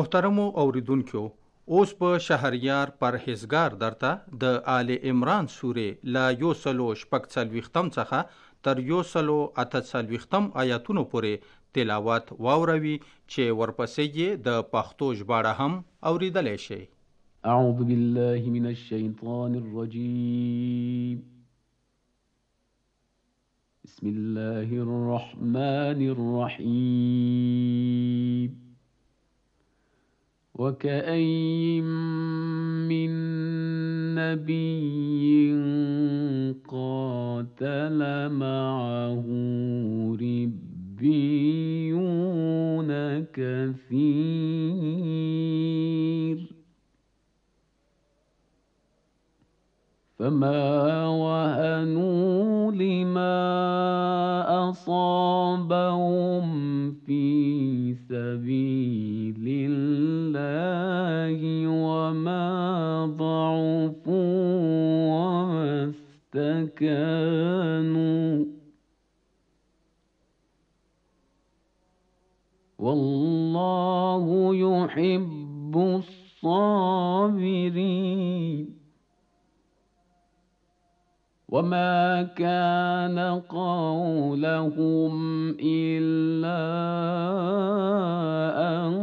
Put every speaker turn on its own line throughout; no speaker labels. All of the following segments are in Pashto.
محترمو اوریدونکو، اوس په شهریار پرهیزګار درته د آل عمران سورې لا 146 څخه تر 148 آیاتونو پورې تلاوت واوروي چې ورپسې یې د پښتو ژباړه هم اوریدلی شئ.
اعوذ بالله من الشیطان الرجیم. بسم الله الرحمن الرحیم. وكأين من نبي قاتل معه ربيون كثير فما وهنوا لما أصابهم في سبيل الله وما ضعفوا وما استكانوا والله يحب الصابرين. وما كان قولهم إلا أن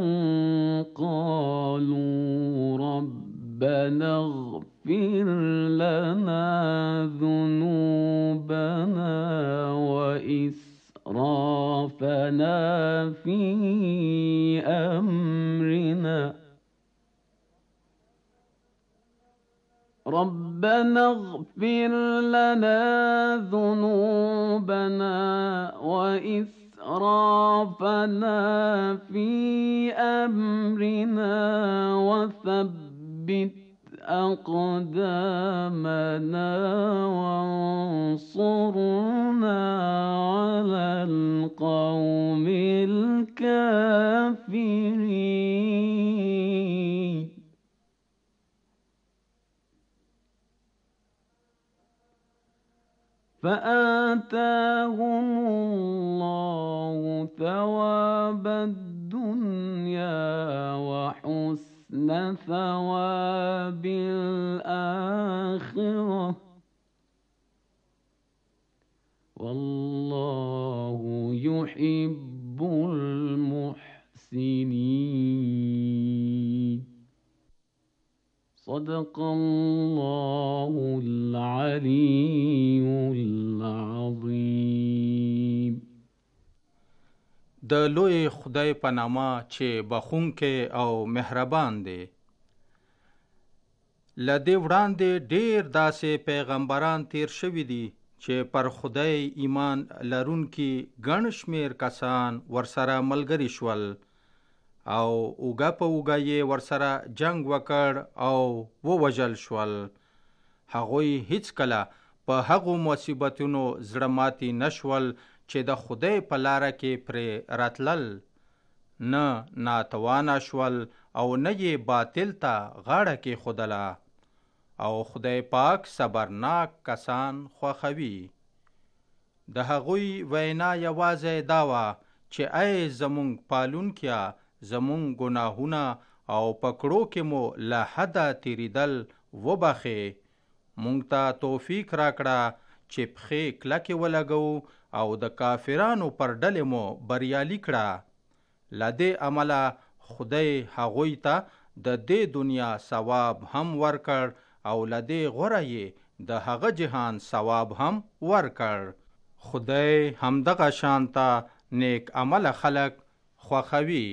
قالوا ربنا اغفر لنا ذنوبنا وإسرافنا في أمرنا ربنا اغفر لنا ذنوبنا وإسرافنا في أمرنا وثبت أقدامنا وانصرنا على القوم الكافرين. فآتاهم الله ثواب الدنيا وحسن ثواب الآخرة والله يحب المحسنين. صدق الله العلي العظيم.
د لوی خدای په نامه چې بخښونکی او مهربان دی. له دې وړاندې ډېر داسې پیغمبران تیر شوي دي چې پر خدای ایمان لرونکي ګڼ شمېر کسان ورسره ملګري شول او اوږه په اوږه یې ورسره جنگ وکړ او ووژل شول. هغوی هیڅکله په هغو مصیبتونو زړه ماتي نشول چې د خدای په لاره کې پرې راتلل، نه ناتوانه شول او نه یې باطل ته غاړه کېښودله. او خدای پاک صبرناک کسان خوښوي. د هغوی وینا یوازې دا وه چې ای زمونږ پالونکیه، زمونږ ګناهونه او پکړو کې مو له حده تیریدل وبخې، مونږ ته توفیق راکړه چې پښې کلکې ولګو او د کافرانو پر ډلې مو بریالي کړه. له دې عمله خدای هغوی ته د دې دنیا ثواب هم ورکړ او له دې غوره یې د هغه جهان ثواب هم ورکړ. خدای همدغه شانته نیک عمله خلق خوښوي.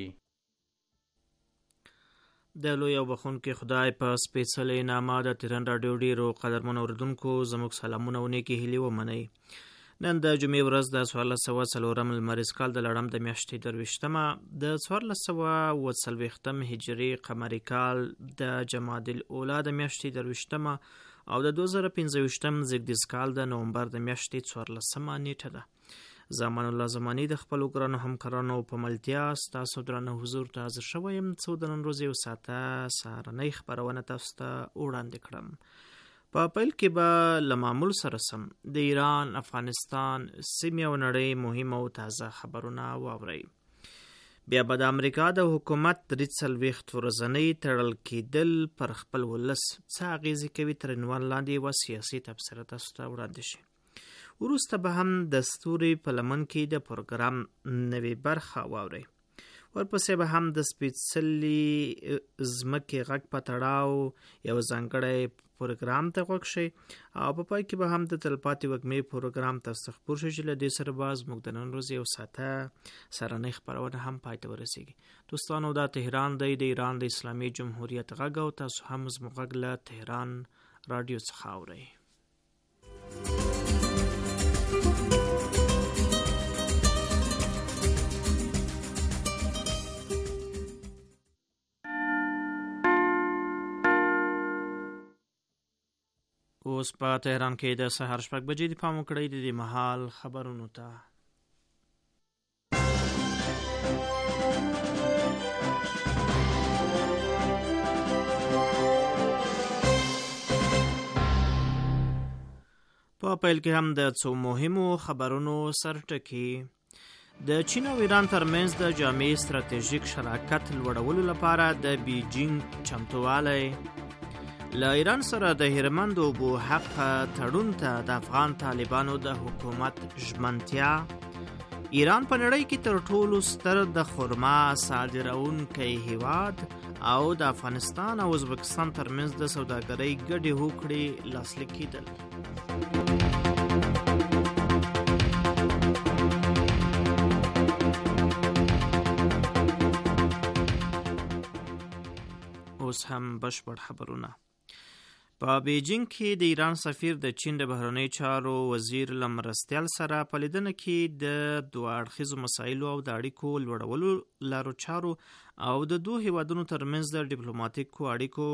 د لوی او بخښونکي خدای په سپېڅلې نامه د تهران راډیو ډېرو قدرمنو اورېدونکو زموږ سلامونه او نیکې هیلې ومنئ. نن د جمعې ورځ د 1404 لمریز کال د لړم د میاشتې 22مه د 1440 هجري قمري کال د جمادی الاولی د میاشتې 22مه او د 2015 زیږدیز کال د نومبر د میاشتې 14مه نیټه ده. زمان الله زمانی د خپلو ګرانو همکارانو په ملتیا ستاسو درانه حضور ته حاضر شوی یم څو د نن ورځې یو ساعته سهارنۍ خپرونه تاسو ته وړاندې کړم. په پیل کې به له معمول سره سم د ایران، افغانستان، سیمې او نړۍ مهم او تازه خبرونه واورئ. بیا به د امریکا د حکومت 43 ورځنۍ تړل کېدل پر خپل ولس څه اغیزې کوي تر عنوان لاندې یوه سیاسي تبصره تاسو ته وړاندې شي. وروسته به هم د ستوري په لمن کې د پروګرام نوې برخه واورئ. ورپسې به هم د سپېڅلي ځمکې غږ په تړاو یو ځانګړی پروګرام ته غوږ شئ او په پای کې به هم د تلپاتې وږمې پروګرام تاسو ته خپور شي چې له دې سره به زموږ د نن ورځې یو ساعته سرنۍ خپرونه هم پای ته ورسیږي. دوستانو دا تهران دی، د ایران د اسلامي جمهوریت غږ او تاسو هم زموږ غږ له تهران رادیو څخه اورئ. اوس په تهران کې د سهار 6 بجې د پام وکړئ د دې مهال خبرونو ته. په پیل کې هم د څو مهمو خبرونو سرټکي. د چین او ایران ترمنځ د جامع ستراتیژیک شراکت لوړولو لپاره د بیجینګ چمتووالی. له ایران سره د هرمند اوبو حق تړون ته د افغان طالبانو د حکومت ژمنتیا. ایران په نړۍ کې تر ټولو ستر د خرما صادروونکی هیواد او د افغانستان او ازبکستان ترمنځ د سوداګرۍ ګډې هوکړې لاسلیک کېدل. اوس هم بشپړ خبرونه. په بیجینګ کې د ایران سفیر د چین د بهرنیو چارو وزیر له مرستیال سره په لیدنه کې د دوه اړخیزو مسایلو او د اړیکو لوړولو لارو چارو او د دوه هیوادونو ترمنځ د ډیپلوماټیکو اړیکو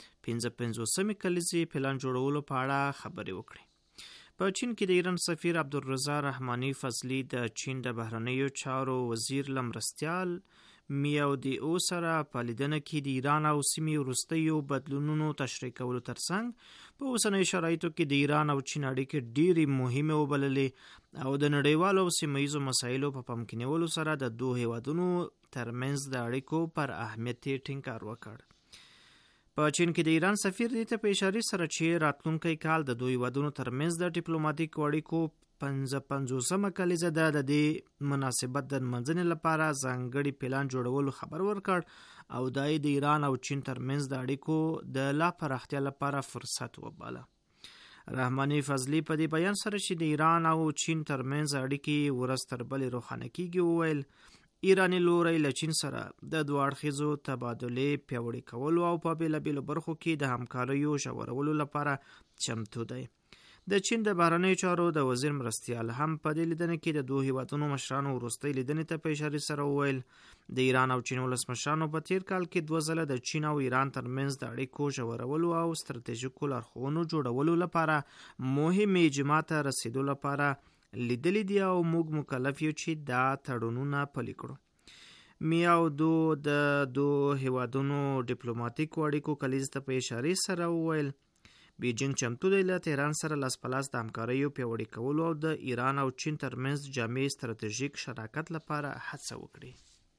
55مې کلیزې پلان جوړولو په اړه خبرې وکړې. په چین کې د ایران سفیر عبدالرضا رحماني فضلي د چین د بهرنیو چارو وزیر له مرستیال میاو دی او سره په لیدنه کې د ایران او سیمې وروستیو بدلونونو تشریح کولو ترڅنګ په اوسنیو شرایطو کې د ایران او چین اړیکې ډېرې مهمې وبللې او د نړیوالو او سیمه ییزو مسایلو په پام کې نیولو سره د دوه هیوادونو ترمنځ د اړیکو پر اهمیت ټینګار وکړ. په چین کې د ایران سفیر دې ته په اشاره سره چې راتلونکی کال د دوه هیوادونو ترمنځ د ډیپلوماټیکو اړیکو 55مه کلیزه ده د دې مناسبت د منځنۍ لپاره ځانګړي پلان جوړولو خبر ورکړ او د ایران او چین ترمنځ د اړیکو د لا پراختیا لپاره فرصت وباله. رحماني فضلي په دې بیان سره چې د ایران او چین ترمنځ اړیکې ورځ تر بلې روښانه کیږي وویل ایراني لوری له چین سره د دوه اړخیزو تبادلې پیاوړي کولو او په بېلابېلو برخو کې د همکاریو ژورولو لپاره چمتو دی. د چین د بهرنیو چارو د وزیر مرستیال هم په دې لیدنه کې د دوه هیوادونو مشرانو وروستۍ لیدنې ته په اشاره سره وویل د ایران او چین ولسمشرانو په تیر کال کې 2 ځله د چین او ایران ترمنځ د اړیکو ژورولو او ستراتیژیکو لارښوونو جوړولو لپاره مهمې اجماع ته رسیدو لپاره لیدلې دي او موږ مکلف یو چې دا تړونونه پلي کړو. میاو دو د دوه هیوادونو ډیپلوماټیکو اړیکو کلیز ته په اشاره سره وویل بیجینګ چمتو دی له تهران سره لاس په لاس د همکاریو پیاوړي کولو او د ایران او چین ترمنځ جامع ستراتیژیک شراکت لپاره هڅه وکړي.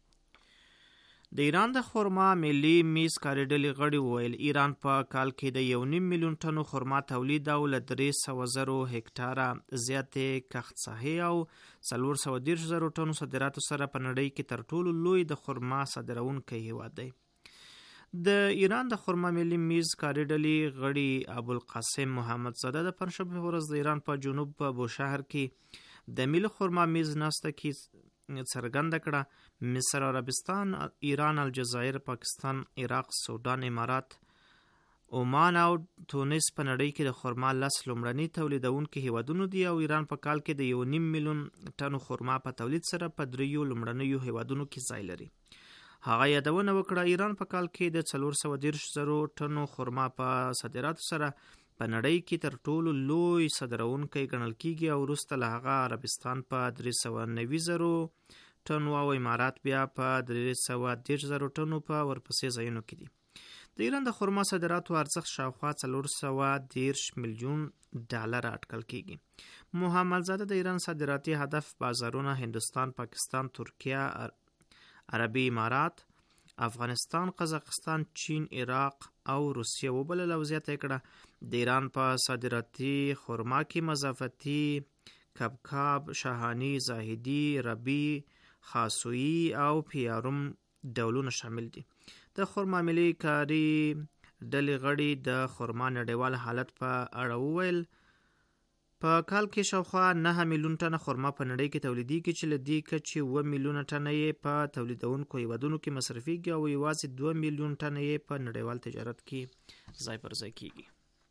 د ایران د خرما ملي میز کاریډلې غړي وویل ایران په کال کې د 1.5 میلیون ټنو خرما تولید او له 300,000 هکټاره زیاتې کښت ساحې او 410,000 ټنو صادراتو سره په نړۍ کې تر ټولو لوی د خرما صادرونکی هیواد دی. د ایران د خرما ملي میز کاریډلې غړي ابوالقاسم محمد زاده د پنځشنبه ورځ د ایران په جنوب په بوشهر کې د ملي خرما میز ناسته کې څرګنده کړه مصر، عربستان، ایران، الجزایر، پاکستان، عراق، سودان، امارات، عمان او تونس په نړۍ کې د خرما 10 لومړني تولیدونکي هیوادونو دي او ایران په کال کې د 1.5 میلیون ټنو خرما په تولید سره په 3 لومړنیو هیوادونو کې ځای لري. هغه یادونه وکړه ایران په کال کې د 410,000 ټنو خرما په صادراتو سره په نړۍ کې تر ټولو لوی صادرونکی ګڼل کیږي او وروسته له هغه عربستان په 390,000 ټنو او امارات بیا په 310,000 ټنو په ورپسې ځایونو کې دي. د ایران د خرما صادراتو ارزښت شاوخوا 410 میلیون ډالر اټکل کیږي. محمد زاده د ایران صادراتي هدف بازارونه هندوستان، پاکستان، ترکیه، عربي امارات، افغانستان، قزاقستان، چین، عراق او روسیه وبلل او زیاته کړه د ایران په صادراتي خرما کې مضافتی، کبکاب، شاهانی، زاهدی، ربی، خاصویی او پیاروم ډولونه شامل دي. د خرما ملي کاری ډلې غړي د خرما نړیوال حالت په اړه وویل. په کال کې شاوخوا 9 میلیون ټنه خرما په نړۍ کې تولیدېږي چې له دې کچې 7 میلیونه ټنه یې په تولیدونکو هیوادونو کې مصرفېږي او یوازې 2 میلیون ټنه یې په نړیوال تجارت کې ځای پر ځای کېږي.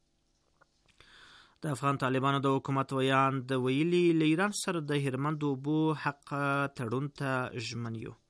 د افغان طالبانو د حکومت ویان د ویلي له ایران سره د هرمند اوبو حق تړون ته ژمن یو.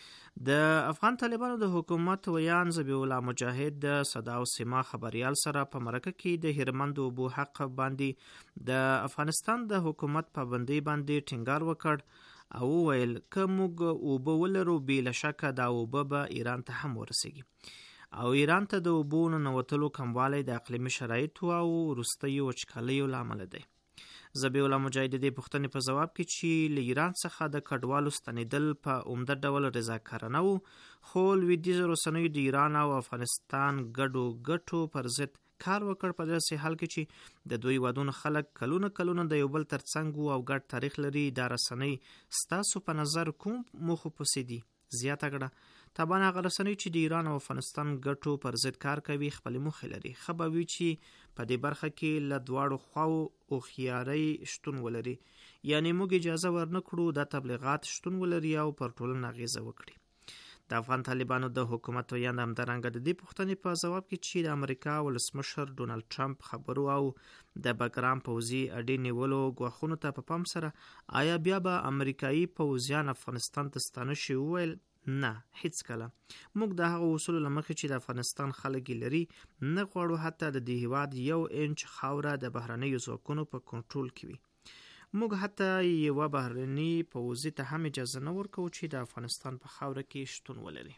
د افغان طالبانو د حکومت ویان ذبیح الله مجاهد د صدا او سیما خبریال سره په مرکه کې د هرمند اوبو حق باندې د افغانستان د حکومت پابندۍ باندې ټینګار وکړ او ویل که موږ اوبه ولرو بې له شکه دا اوبه به ایران ته هم ورسیږي او ایران ته د اوبو ننوتلو کموالی د اقلیمي شرایطو او وروستیو وچکالیو له امله دی. ذبیح الله مجاهد د پوښتنې په جواب کې چې له ایران څخه د کډوالو ستنېدل په عمده ډول رضاکارانه وو، خو لویدیځو رسنیو د ایران او افغانستان ګډو ګټو پر ضد کار وکړ، په داسې حال کې چې د دوی هیوادونو خلک کلونه د یو بل ترڅنګ وو او ګډ تاریخ لري. دا رسنۍ ستاسو په نظر کوم موخو پسې دي؟ زیاته کړه طبعا هغه رسنۍ چې د ایران او افغانستان ګټو پر ضد کار کوي خپلې موخې لري. ښه به وي چې په دې برخه کې له دواړو خواو هوښیارۍ شتون ولري، یعنی موږ اجازه ورنکړو دا تبلیغات شتون ولري او پر ټولنه اغیزه وکړي. د افغان طالبانو د حکومت ویان همدارنګه د دې پوښتنې په جواب کې چې د امریکا ولسمشر ډونالد ټرمپ خبرو او د بګرام پوځي اډې نیولو ګواښونو ته په پام سره آیا بیا به امریکایي پوځیان افغانستان ته ستانه شي، وویل نه، هیڅ کله. موږ د هغه اصولو له مخې چې د افغانستان خلک لري نه غواړو حتی د دې هیواد 1 انچ خاوره د بهرنیو ځواکونو په کنټرول کې وي. موږ حتی یوه بهرني پوځي ته هم اجازه نه ورکوو چې د افغانستان په خاوره کې شتون ولري.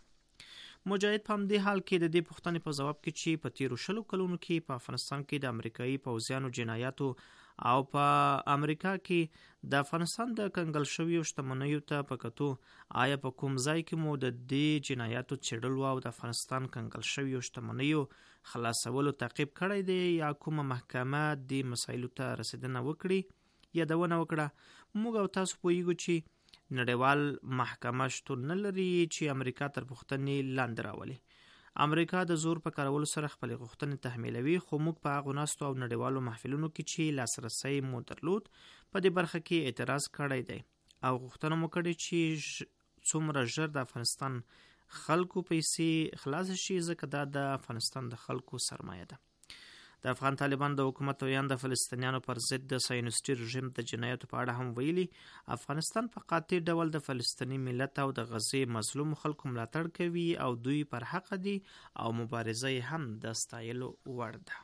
مجاهد په همدې حال کې د دې پوښتنې په جواب کې چې په تیرو 20 کلونو کې په افغانستان کې د امریکایي پوځیانو جنایاتو او په امریکا کې د افغانستان د کنګل شویو شتمنیو ته په کتو آیا په کوم ځای کې مو د دې جنایاتو څېړلو او د افغانستان کنګل شویو شتمنیو خلاصولو تعقیب کړی دی یا کومه محکمه دې مسایلو ته رسیدنه وکړي؟ یادونه وکړه موږ او تاسو پوهیږو چې نړیوال محکمه شتون نه لري چې امریکا تر پوښتنې لاندې راولي. امریکا د زور په کارولو سره خپلې غوښتنې تحمیلوي، خو موږ په هغو ناستو او نړیوالو محفلونو کې چې لاسرسی مو درلود په دې برخه کې اعتراض کړی دی او غوښتنه مو کړې چې څومره ژر د افغانستان خلکو پیسې خلاص شي، ځکه دا د افغانستان د خلکو سرمایه ده. د افغان طالبان د حکومت ویان د فلسطینیانو پر ضد د صهیونیستي رژیم د جنایاتو په اړه هم ویلي افغانستان په قاطع ډول د فلسطیني ملت او د غزې مظلوم خلکو ملاتړ کوي او دوی پر حق دي او مبارزه هم د ستایلو وړ ده.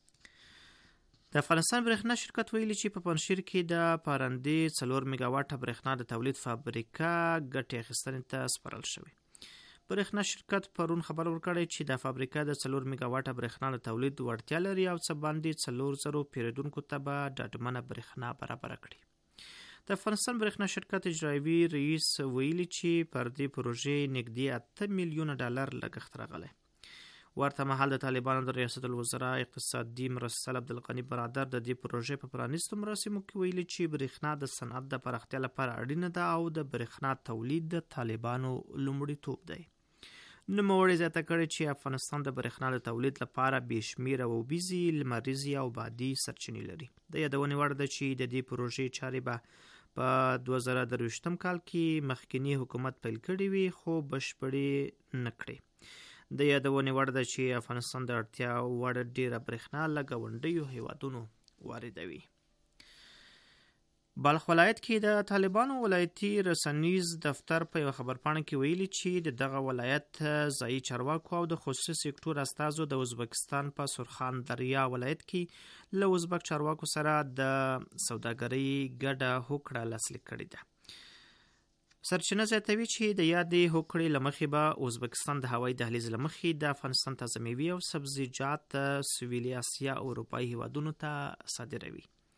د افغانستان برېښنا شرکت ویلي چې په پنجشیر کې د پارندې 4 میګاواټه برېښنا د تولید فابریکه ګټې اخیستنې ته سپارل شوې. برېښنا شرکت پرون خبر ورکړی چې د فابریکه د 4 میګاواټه برېښنا د تولید وړتیا لري او څه باندې 400 پیرودونکو ته به ډاډمنه برېښنا برابر کړي. د افغانستان برېښنا شرکت اجرایوي رئیس ویلي چې پر دې پروژې نږدې 8 میلیونه ډالر لګښت راغلی. ورته مهال د طالبانو د ریاست الوزرا اقتصادي مرستیال عبدالغني برادر د دې پروژې په پرانیستو مراسمو کې ویلي چې برېښنا د صنعت د پراختیا لپاره اړینه ده او د برېښنا تولید د طالبانو لومړیتوب دی. نوموړي زیاته کړې چې افغانستان د برېښنا د تولید لپاره بې شمېره اوبیزې، لمریزې او بادي سرچینې لري. د یادونې وړ ده چې د دې پروژې چارې به په 2023 کال کې مخکینی حکومت پیل کړې وي خو بشپړې نه کړې. د یادونې وړ ده چې افغانستان د اړتیا وړ ډیره برېښنا له ګاونډیو هیوادونو واردوي. بلخ ولایت کې د طالبانو ولایتي رسنیز دفتر په یو خبرپاڼه کې ویلي چې د دغه ولایت ځایي چارواکو او د خصوصي سکتور استازو د ازبکستان په سرخان دریا ولایت کې له ازبک چارواکو سره د سوداګرۍ ګډه هوکړه لاسلیک کړې ده. سرچینه زیاتوي چې د یادې هوکړې له مخې به ازبکستان د هوایي دهلیز له مخې د افغانستان تازه میوې او سبزیجات سویلي اسیا او اروپایي هیوادونو ته صادروي.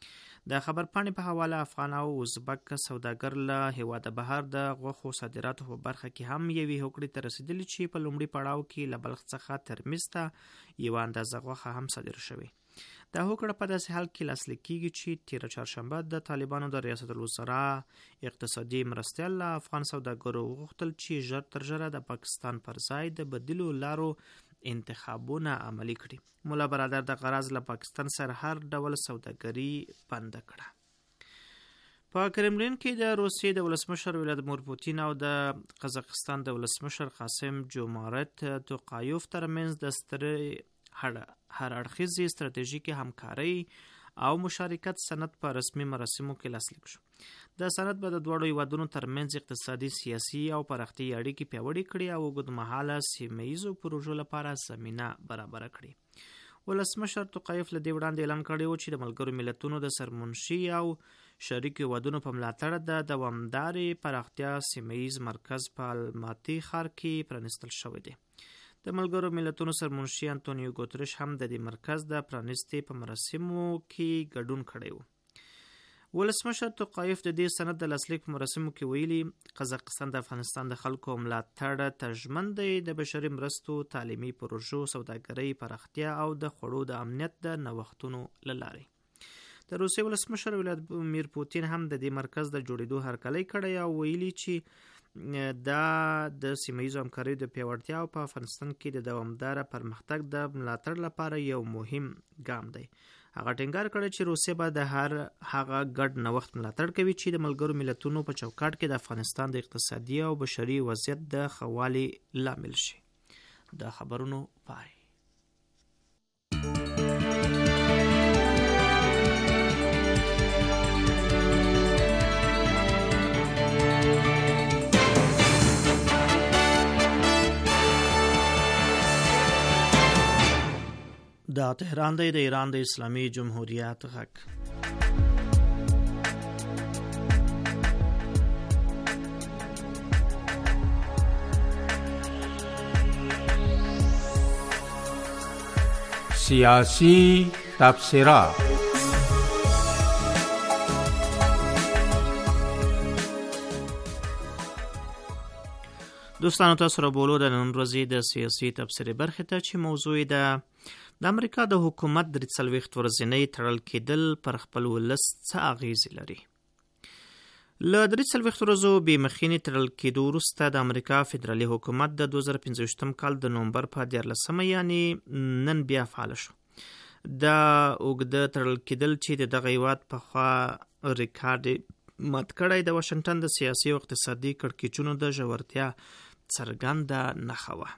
د خبرپاڼې په حواله افغان او ازبک سوداګر له هیواده بهر د غوښو صادراتو په برخه کې هم یوې هوکړې ته رسیدلي چې په لومړي پړاو کې له بلخ څخه ترمیز ته یوه اندازه غوښه هم صادر شوې. دا هوکړه په داسې حال کې لاسلیک کیږي چې تیره چهارشنبه د طالبانو د ریاست الوزرا اقتصادي مرستیال له افغان سوداګرو وغوښتل چې ژر تر ژره د پاکستان پر ځای د بدیلو لارو انتخابونه عملي کړي. مولا برادر د غرض له پاکستان سره هر ډول سوداګري بنده کړه. په کرملین کې د روسیې د ولسمشر ولادیمیر پوتین او د قزاقستان د ولسمشر قاسم جومارت توقایف ترمنځ د سترې هر اړخیزې ستراتیژیکې همکارۍ او مشارکت سند په رسمي مراسمو کې لاسلیک شو. د سند به د دواړو هیوادونو ترمنځ اقتصادي، سیاسي او پراختیایي اړیکې پیاوړې کړي او اوږدمهاله سیمه ییزو پروژو لپاره زمینه برابره کړي. ولسمشر توقایف له دې وړاندې اعلان کړی و چې د ملګرو ملتونو د سرمنشي او شریکو هیوادونو په ملاتړ د دوامدارې پراختیا سیمه ییز مرکز په الماتي ښار کې پرانیستل شوی دی. د ملګرو ملتونو سرمنشي انټونیو ګوتریش هم د دې مرکز د پرانیستې په مراسمو کې ګډون کړی و. ولسمشر توقایف د دې سند د لاسلیک په مراسمو کې ویلي قزاقستان د افغانستان د خلکو ملاتړ ته ژمن دی، د بشري مرستو، تعلیمي پروژو، سوداګرۍ پراختیا او د خوړو د امنیت د نوښتونو له لارې. د روسیې ولسمشر ولادیمیر پوتین هم د دې مرکز د جوړېدو هرکلی کړی او ویلي چې دا د سیمه ییزو همکاریو د پیاوړتیا او په افغانستان کې د دوامداره پرمختګ د ملاتړ لپاره یو مهم ګام دی. هغه ټینګار کړی چې روسیه به د هر هغه ګډ نوښت ملاتړ کوي چې د ملګرو ملتونو په چوکاټ کې د افغانستان د اقتصادي او بشري وضعیت د ښه والي لامل شي. د خبرونو پای. دا تهران دی، د ایران د اسلامي جمهوریت غږ.
سیاسی تبصرات.
دوستانو تاسو را بولو د نن ورځې د سیاسي تبصرې برخې ته چې موضوع د امریکا د حکومت د 40 ورځې تړل کېدل پر خپل ولس څه اغیزې لري. له 40 ورځو بې مخینې تړل کېدو وروسته د امریکا فدرالي حکومت د 2015 کال د نومبر په 14 یعنې نن بیا فعال شو. دا اوږده تړل کېدل چې د دغه هیواد پخوا ریکارډ مات کړی د واشنګټن د سیاسي او اقتصادي کړکېچونو د ژورتیا څرګنده نښه وه.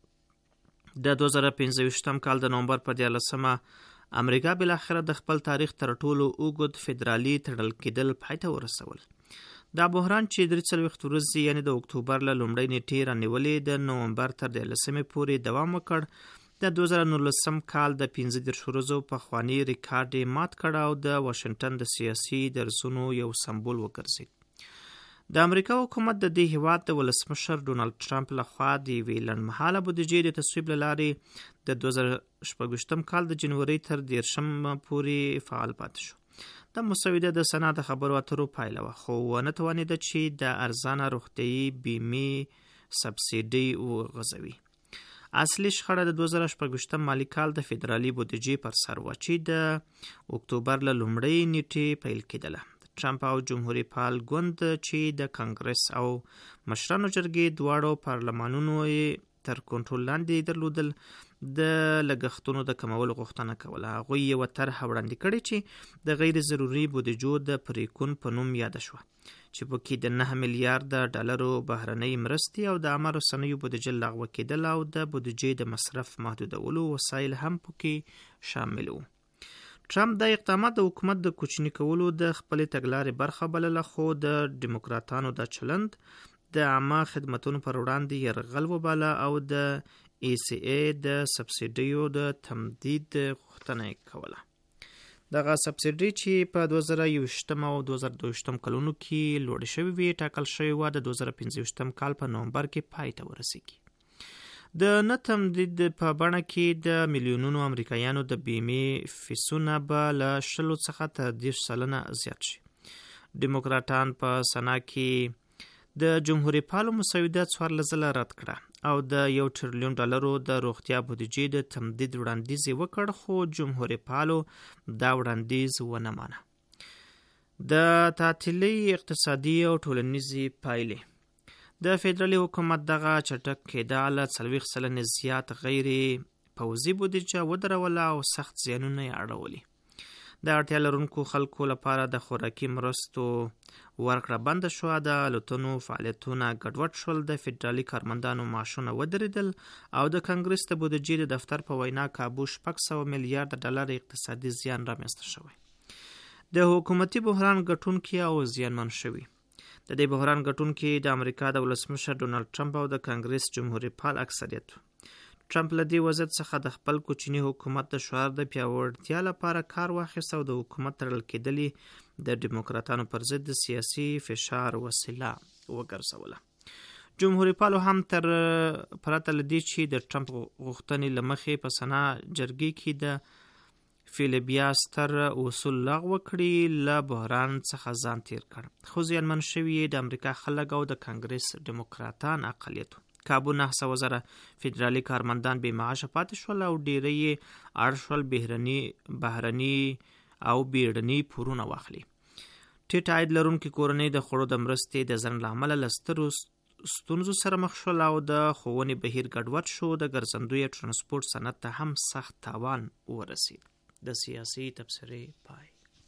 د 2015 کال د نومبر په 14 امریکا بالاخره د خپل تاریخ تر ټولو اوږد فدرالي تړل کېدل پای ته ورسول. دا بحران چې 43 ورځې یعنې د اکتوبر له لومړۍ نیټې رانیولې د نومبر تر 14 پورې دوام وکړ. د 2019 کال د 15 ورځو پخواني ریکارډ یې مات کړ او د واشنګټن د سیاسي درزونو یو سمبول وګرځېد. د امریکا حکومت د دې هیواد د ولسمشر ډونالد ټرمپ لخوا د یوې لنډمهاله بودیجې د تصویب له لارې د 2016 کال د جنوري تر 10 پورې فعال پاتې شو. د مسوده د سنا د خبرو اترو پایله وه، خو ونه توانېده چې د ارزانه روغتیایي بیمې سبسیډي وغځوي. اصلي شخړه د 2016 مالي کال د فدرالي بودیجې پر سر وه چې د اکتوبر له لومړۍ نیټې پیل کېدله. ټرمپ او جمهوریت پال ګوند چې د کانګرس او مشرانو جرګې دواړو پارلمانونو تر کنټرول لاندې درلودل د لګښتونو د کمولو غوښتنه کوله. هغوی یوه طرحه وړاندې کړې چې د غیر ضروري بودیجو د پریکون په نوم یاده شوه چې پکې د 9 میلیارډ ډالرو بهرنۍ مرستې او د عامه رسنیو بودیجه لغوه کېدل او د بودیجې د مصرف محدودولو وسایل هم پکې شامل وو. ټرمپ د اقدامات د حکومت د کوچني کولو د خپلې تګلارې برخه بلله، خو د ډیموکراتانو د چلند د عامه خدمتونو پر وړاندې یرغل وباله او د ECA د سبسیډیو د تمدید غوښتنه کوله. دغه سبسیډي چې په 2021 او 2022 کلونو کې لوړې شوې وې ټاکل شوې وه د 2015 کال په نومبر کې پای ته ورسیږي. د نه تمدید په بڼه کې د میلیونونو امریکایانو د بیمې فیسونه به له 20 څخه تر 30% زیات شي. ډیموکراټان په سنا کې د جمهوریت پالو مسودات 14 ځله رد کړه او د $1 ټریلیون د روغتیا بودیجې د تمدید وړاندیز وکړ، خو جمهوریت پالو دا وړاندیز ونه مانه. د تعطیلي اقتصادي او ټولنیزي پایلې د فدرالي حکومت دغه چټک کېدا له 40% زیات غیر پوځي بودیجه ودروله او سخت زیانونه یې اړولي. د اړتیا لرونکو خلکو لپاره د خوراکي مرستو ورکړه بند شوه، د الوتنو فعالیتونه ګډوډ شول، د فدرالي کارمندانو معاشونه ودرېدل او د کانګرس د بودیجې د دفتر په وینا کابو $600 میلیارډ اقتصادي زیان رامنځته شوی. د حکومتي بحران ګټونکي او زیانمن شوي. د دې بحران ګټونکي د امریکا د ولسمشر ډونالد ټرمپ او د کانګرس جمهوریت پال اکثریت. ټرمپ له دې وضعیت څخه د خپل کوچني حکومت د شعار د پیاوړتیا لپاره کار واخیست او د حکومت تړل کېدلې د ډیموکراتانو پر ضد د سیاسي فشار وسیله وګرځوله. جمهوریت پالو هم تر پرته له دې چې د ټرمپ غوښتنې له مخې په سنا جرګې کې د فیلبیا ستر اصول لغوه کړي له بحران څخه ځان تیر کړ، خو زیانمن شوي د امریکا خلک او د کانګرس ډیموکراتان اقلیت. کابو 900,000 فدرالي کارمندان بې معاشه پاتې شول او ډیری یې اړ شول بهرني او بیړني پورونه واخلي. ټیټ عاید لرونکي کورنۍ د خوړو د مرستې د ځنډ له امله له سترو ستونزو سره مخ شول او د ښوونې بهیر ګډوډ شو. د ګرځندوی ترانسپورت صنعت ته هم سخت تاوان ورسید. د سیاسي تبصرې پای.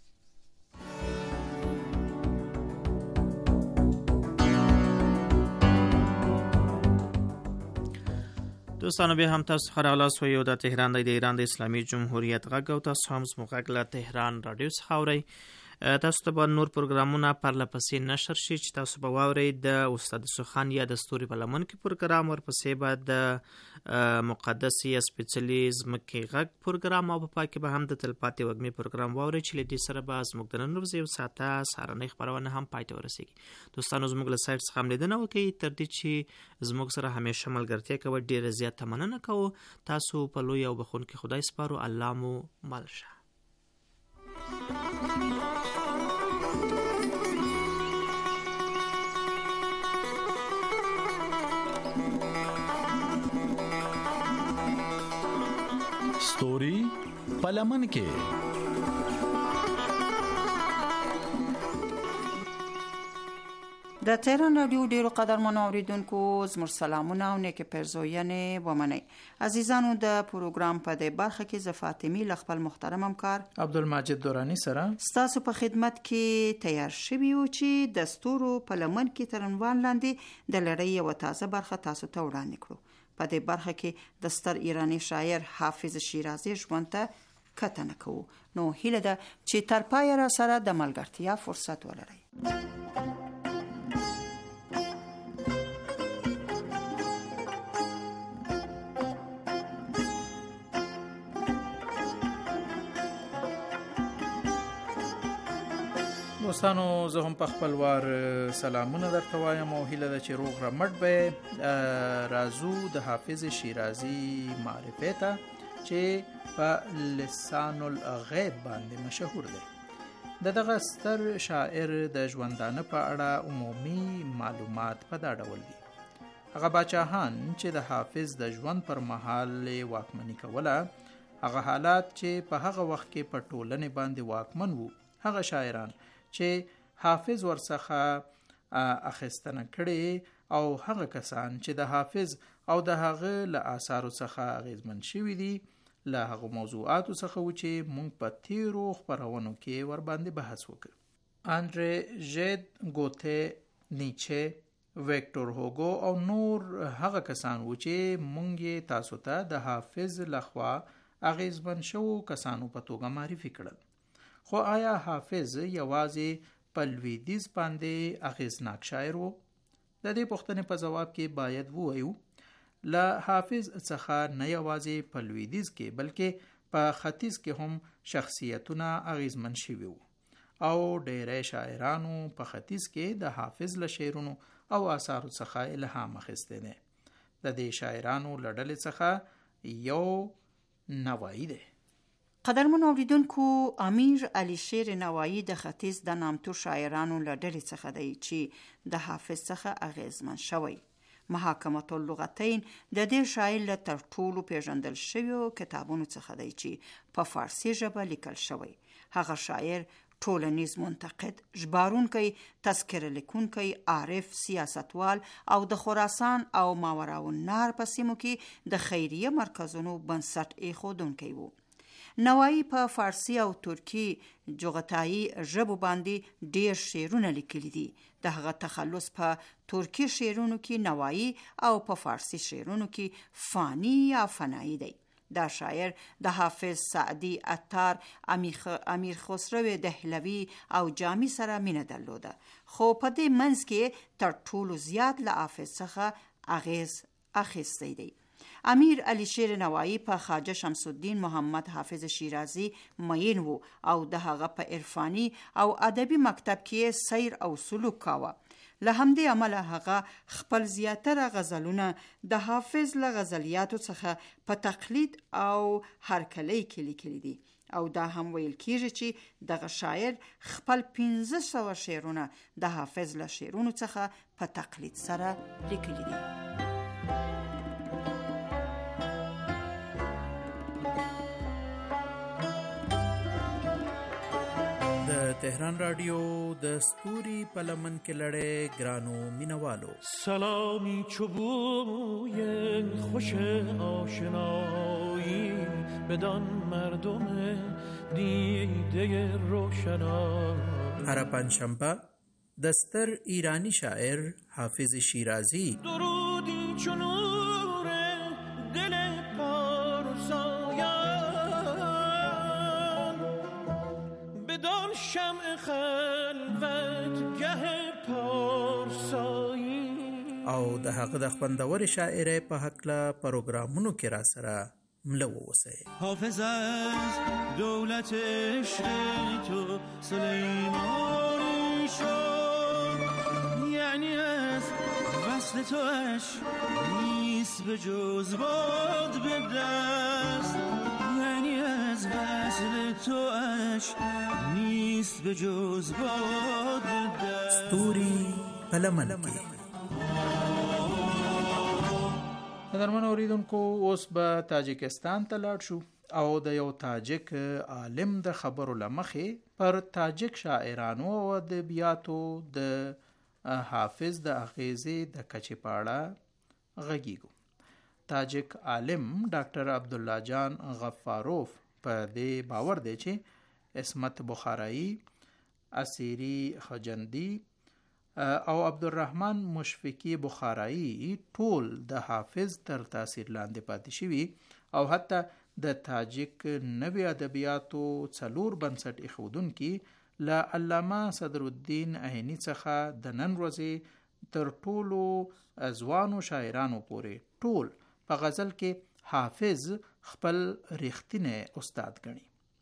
دوستانو بیا هم تاسو ښه راغلاست. یو د تهران دی، د ایران د اسلامي جمهوریت غږ او تاسو هم زموږ غږ له تهران راډیو څخه اورئ. تاسو ته به نور پروګرامونه پرله پسې نشر شي چې تاسو به واورئ. د استاد سخن یا د ستوري په لمن کې پروګرام، ورپسې به د مقدس یا سپېڅلي ځمکې غږ پروګرام او په پای کې به هم د تلپاتې وږمې پروګرام واورئ چې له دې سره به زموږ د نن ورځې یو ساعته سهارنۍ خپرونه هم پای ته ورسېږي. دوستانو زموږ له سایټ څخه هم لیدنه وکړئ. تر دې چې زموږ سره همیشه ملګرتیا کوئ ډېره زیاته مننه کوو. تاسو په لوی او بخښونکي خدای سپارو. الله مو مل شه.
ستوري پلمن کې
د تهران رادیو ډیرو قدرمنو اوریدونکو زموږ سلامونه او نیک پیرزوینې ومنئ. عزیزانو د پروګرام په دې برخه کې ز فاطمی ل خپل محترم همکار
عبدالمجید دورانی سره
ستاسو په خدمت کې تیار شوی او چې د ستورو په لمن کې تر عنوان لاندې د لړۍ یو تازه برخه تاسو ته وړاندې کړو. په دې برخه کې د ستر ایرانی شاعر حافظ شیرازي ژوند ته کتنه کوو. نو هیله ده چې تر پایه را سره د ملګرتیا فرصت ولرئ.
دوستانو زه هم په خپل وار سلامونه درته وایم او هیله ده چې روغ رمټ به رازو د حافظ شیرازي معرفي ته چې په لسان الغیب باندې مشهور دی. دغه ستر شاعر د ژوندانه په اړه عمومي معلومات په دا ډول دي. هغه باچاهان چې د حافظ د ژوند پر مهال واکمني کوله، هغه حالات چې په هغه وخت کې په ټولنې باندې واکمن وو، هغه شاعران چې حافظ ورڅخه اخیستنه کړي او هغه کسان چې د حافظ او د هغه له آثارو څخه اغیزمن شوي دي، له هغه موضوعاتو څخه و چې مونږ په تیرو خپرونو کې ور باندې بحث وکړ. آندرې ژید، ګوته، نیچه، ویکټور هوګو او نور هغه کسان و چې مونږ تاسو ته د حافظ لخوا اغیزمن شو کسانو په توګه معرفي کړل. خو آیا حافظ یوازې په لویدیځ باندې اغیزناک شاعر و؟ د دې پوښتنې په جواب کې باید ووایو له حافظ څخه نه یوازې په لویدیځ کې بلکې په ختیځ کې هم شخصیتونه اغیزمن شوي وو او ډېری شاعرانو په ختیځ کې د حافظ له شعرونو او آثارو څخه الهام اخیستی دی. د دې شاعرانو له ډلې څخه یو نوایی دی.
قدرمن اوریدونکو، امیر علی شیر نوایی د ختیځ د نامتو شاعرانو له ډلې څخه دی چې د حافظ څخه اغیزمن شوی. محاکمة اللغتین د دې شاعر له تر ټولو پیژندل شویو کتابونو څخه دی چې په فارسی ژبه لیکل شوی. هغه شاعر ټولنیز منتقد، ژبارونکی، تذکره لیکونکی، عارف، سیاستوال او د خراسان او ماوراءالنهر په سیمو کې د خیریه مرکزونو بنسټ ایښودونکی و. نوایی په فارسی او ترکی جغتایی ژبو باندې ډیر شعرونه لیکلي دي. د هغه تخلص په ترکی شعرونو کې نوایی او په فارسی شعرونو کې فانی یا فنایی دی. دا شاعر د حافظ، سعدی، عطار، امیر خسرو دهلوی او جامی سره مینه درلوده، خو په دې منځ کې تر ټولو زیات له حافظ څخه اغیز اخیستی دی. امیر علی شیر نوایی په خواجه شمس الدین محمد حافظ شیرازی مین وو او د هغه په عرفانی او ادبی مکتب کې سیر او سلوک کاوه. له همدې امله هغه خپل زیاتره غزلونه د حافظ له غزلیاتو څخه په تقلید او هرکلی کې لیکلي دي او دا هم ویل کیږي چې دغه شاعر خپل 1500 شعرونه د حافظ له شعرونو څخه په تقلید سره لیکلي دي.
تهران رادیو د ستوري په لمن کې لړې ګرانو مینوالو،
سلامی چوبوی خوش آشنایی بدان مردم دیده روشنایی.
هر پنجشنبه د ستر ایرانی شاعر حافظ شیرازی
درودی چنور دل بدان شمع خلوت گه پارسایی
او د هغه د خوندور شاعرۍ په هکله پروګرامونو کې را سره مله واوسئ.
حافظ از دولت عشق تو سلیمانی شد، یعنی از وصل تو اش نیست به جز باد به دست، یعنی از وصل تو اش نیست به جز باد به دست.
ستوری پلمن کې قدرمن اوریدونکو، اوس به تاجکستان ته لاړ شو او د یو تاجک عالم د خبرو لمخې پر تاجک شاعرانو او ادبیاتو د حافظ د اغیزې د کچې په اړه غږیږو. تاجک عالم ډاکټر عبدالله جان غفاروف په دې باور دی چې عصمت بخارایی، اسیری خجندی او عبدالرحمن مشفقی بخارایی ټول د حافظ تر تاثیر لاندې پاتې شوي او حتی د تاجک نوي ادبیاتو څلور بنسټ ایښودونکي له علامه صدرالدین عیني څخه د نن ورځې تر ټولو ځوانو شاعرانو پورې ټول په غزل کې حافظ خپل ریښتینی استاد ګڼي.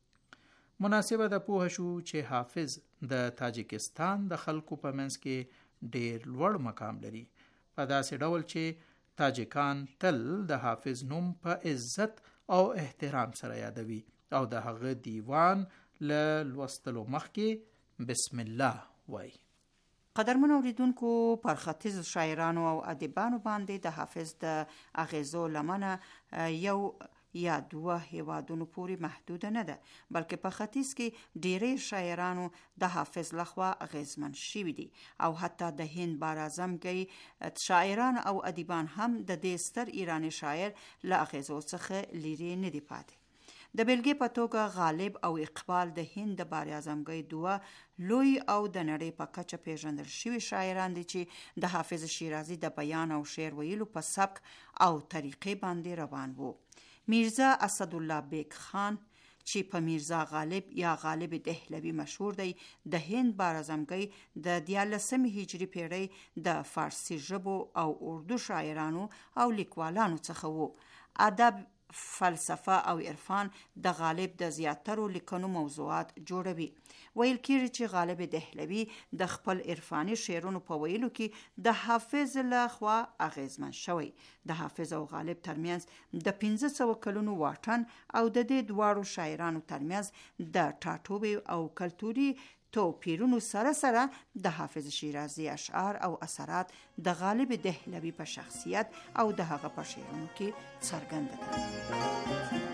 مناسبه ده پوه شو چې حافظ د تاجکستان د خلکو په منځ کې ډیر لوړ مقام لري، په داسې ډول چې تاجکان تل د حافظ نوم په عزت او احترام سره یادوي او د هغه دیوان له لوستلو مخکې بسم الله وایي.
قدرمن اوریدونکو، پر ختیځ شاعرانو او ادیبانو باندې د حافظ د اغیزو لمنه یو یا دوه هیوادونو پورې محدود نه ده، بلکې په ختیځ کې ډیری شاعرانو د حافظ لخوا اغیزمن شوي دي او حتی د هند براعظمګي شاعران او ادیبان هم د دې ستر ایرانی شاعر له اغیزو څخه لرې نه دي پاتې. د بیلګې په توګه غالب او اقبال د هند د براعظمګي دوه لوی او د نړۍ په کچه پیژندل شوي شاعران دي چې د حافظ شیرازی د بیان او شعر ویلو په سبک او طریقې باندې روان وو. میرزا اسدالله بیگ خان چې په میرزا غالب یا غالب دهلوی مشهور دی، د هند براعظمګي د 14 هجری پیړۍ د فارسی ژبو او اردو شاعرانو او لیکوالانو څخه وو. ادب، فلسفه او عرفان د غالب د زیاترو لیکنو موضوعات جوړوي. ویل کېږي چې غالب دهلوي د خپل عرفاني شعرونو په ویلو کې د حافظ له خوا اغیزمن شوی. د حافظ او غالب ترمنځ د 1500 کلونو واټن او د دې دواړو شاعرانو ترمنځ د ټاټوبي او کلتوري توپیرونو سره سره د حافظ شیرازي اشعار او اثرات د غالب دهلوي په شخصیت او د هغه په شعرونو کې څرګند دي.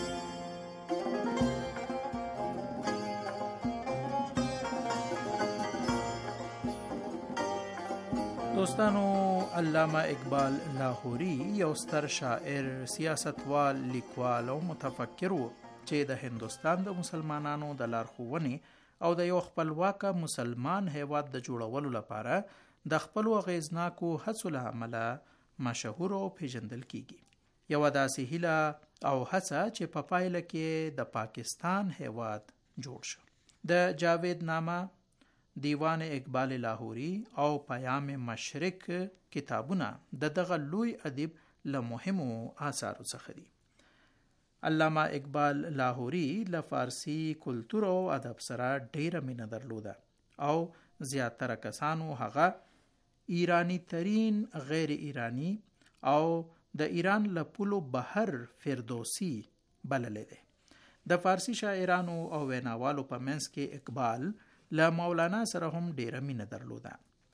دوستانو، علامه اقبال لاهوري یو ستر شاعر، سیاستوال، لیکوال او متفکر و چې د هندوستان د مسلمانانو د لارښوونې او د یو خپلواکه مسلمان هیواد د جوړولو لپاره د خپل اغیزناکو هڅو له امله مشهور او پیژندل کیږي. یو داسې هیله او هڅه چې په پایله کې د پاکستان هیواد جوړ شو. د جاوید نامه، دیوان اقبال لاهوري او پیام مشرق کتابونه د دغه لوی ادیب له مهمو آثارو څخه دي. علامه اقبال لاهوري له فارسی کلتور او ادب سره ډیره مینه درلوده او زیاتره کسانو هغه ایرانی ترین غیر ایرانی او د ایران له پولو بهر فردوسی بللې ده. د فارسی شاعرانو او ویناوالو په منځ کې اقبال له مولانا سره هم ډیره مینه درلوده.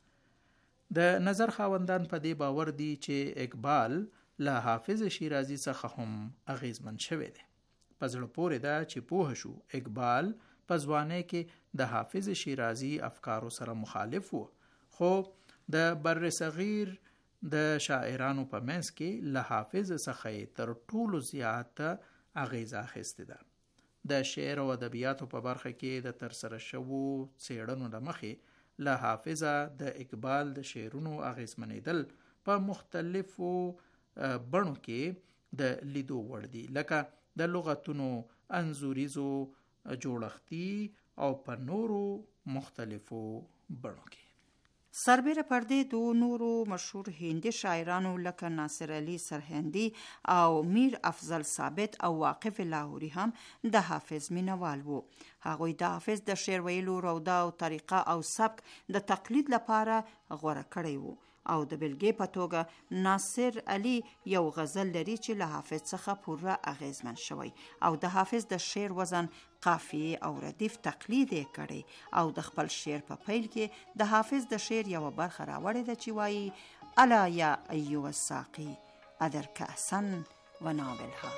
د نظر خاوندان په دې باور دي چې اقبال له حافظ شیرازي څخه هم اغیزمن شوی دی. په زړه پورې ده چې پوه شو اقبال په ځوانۍ کې د حافظ شیرازي افکارو سره مخالف و، خو د بر صغیر د شاعرانو په منځ کې له حافظ څخه تر ټولو زیات اغیزه اخیستې ده. د شعر او ادبیاتو په برخه کې د ترسره شوو څېړنو له مخې له حافظه د اقبال د شعرونو اغیزمنېدل په مختلفو بڼو کې د لیدو وړ دي، لکه د لغتونو، انځوریزو، جوړښتي او په نورو مختلفو بڼو کې.
سربیره پر دې دو نورو مشهور هندي شاعرانو لکه ناصر علي سرهندي او میر افضل ثابت او واقف لاهوري هم د حافظ مینوال وو. هغوی د حافظ د شعر ویلو روده او طریقه او سبک د تقلید لپاره غوره کړی وو او د بلګې په توګه ناصر علي یو غزل لري چې له حافظ څخه پوره اغیزمن شوی او د حافظ د شعر وزن، قافیه او ردیف تقلید یې کړی او د خپل شعر په پیل کې د حافظ د شعر یو برخه راوړې ده چې وایي الا یا ایها الساقی ادر کأسا و ناولها.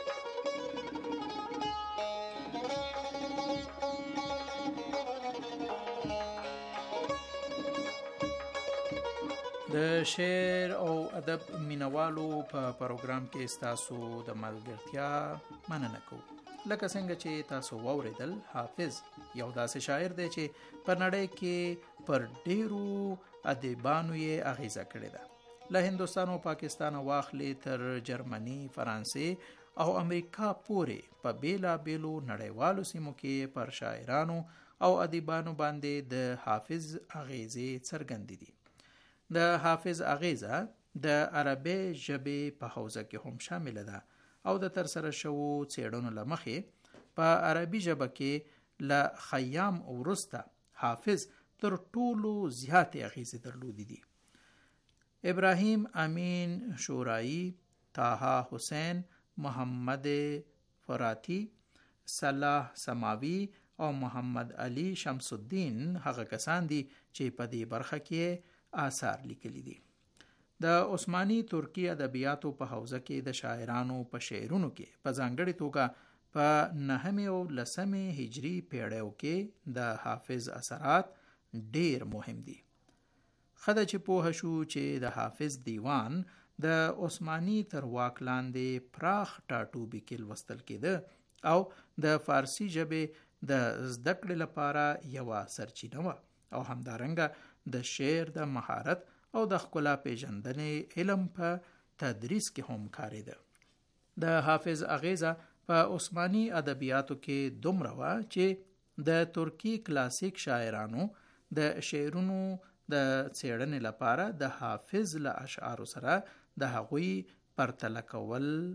د شعر او ادب مینوالو په پروګرام کې ستاسو د ملګرتیا مننه کوو. لکه څنګه چې تاسو واوریدل، حافظ یو داسې شاعر دی چې په نړۍ کې پر ډیرو ادیبانو یې اغیزه کړې ده. له هندوستان او پاکستان واخلي تر جرمني، فرانسې او امریکا پورې په بیلا بیلو نړیوالو سیمو کې پر شاعرانو او ادیبانو باندې د حافظ اغیزې څرګندې دي. د حافظ اغیزه د عربی ژبې په حوزه کې هم شامل ده او د ترسره شوو څېړنو له مخې په عربي ژبه کې له خیام وروسته حافظ تر ټولو زیاتې اغیزې درلودې دي. ابراهیم امین شورایی، طه حسین، محمد فراتی، صلاح سماوی او محمد علی شمس الدین هغه کسان دي چې په دې برخه کې آثار لیکلي دي. د عثماني ترکی ادبیاتو په حوزه کې د شاعرانو په شعرونو کې په ځانګړې توګه په 9 او 10 هجری پیړیو کې د حافظ اثرات ډیر مهم دي. خدای چې پوه شو چې د حافظ دیوان د عثماني تر واک لاندې پراخ ټاټوبي کې لوستل کېده او د فارسی ژبې د زده کړې لپاره یوه سرچینه وه او همدارنګه د شعر د مهارت او د ښکلا پیژندنې علم په تدریس کې هم کارېده. د حافظ اغیزه په عثماني ادبیاتو کې دومره وه چې د ترکی کلاسیک شاعرانو د شعرونو د څېړنې لپاره د حافظ له اشعارو سره د هغوی پرتله کول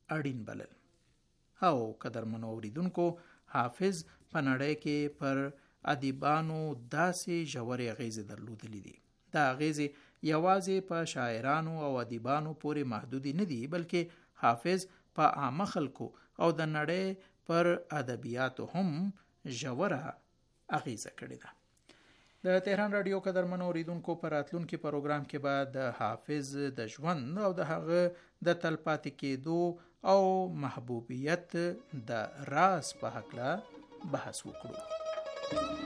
اړین بلل. او قدرمنو اوریدونکو، حافظ په نړۍ کې پر ادیبانو داسې ژورې اغیزې درلودلې دي. دا اغیزې یوازې په شاعرانو او ادیبانو پورې محدودې نه دي، بلکې حافظ په عامه خلکو او د نړۍ پر ادبیاتو هم ژوره اغیزه کړې ده. د تهران رادیو قدرمنو اوریدونکو، په راتلونکي پروګرام کې به د حافظ د ژوند او د هغه د تلپاتې کېدو او محبوبیت د راز په هکله بحث وکړو.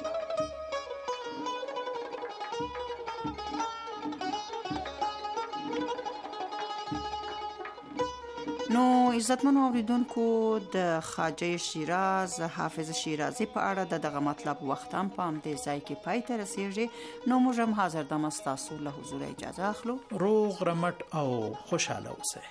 نو عزتمنو اوریدونکو، د خواجه شیراز حافظ شیرازي په اړه دغه مطلب وخت هم په همدې ځای کې پای ته رسیږي. نو موږ هم حاضر دم ستاسو له حضور اجازه اخلو.
روغ رمټ او خوشاله اوسئ.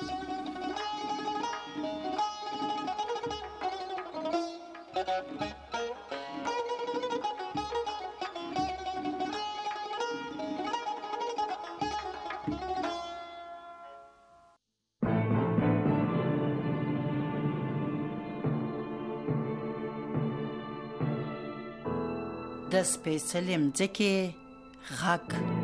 د سپېڅلې مځکې غږ.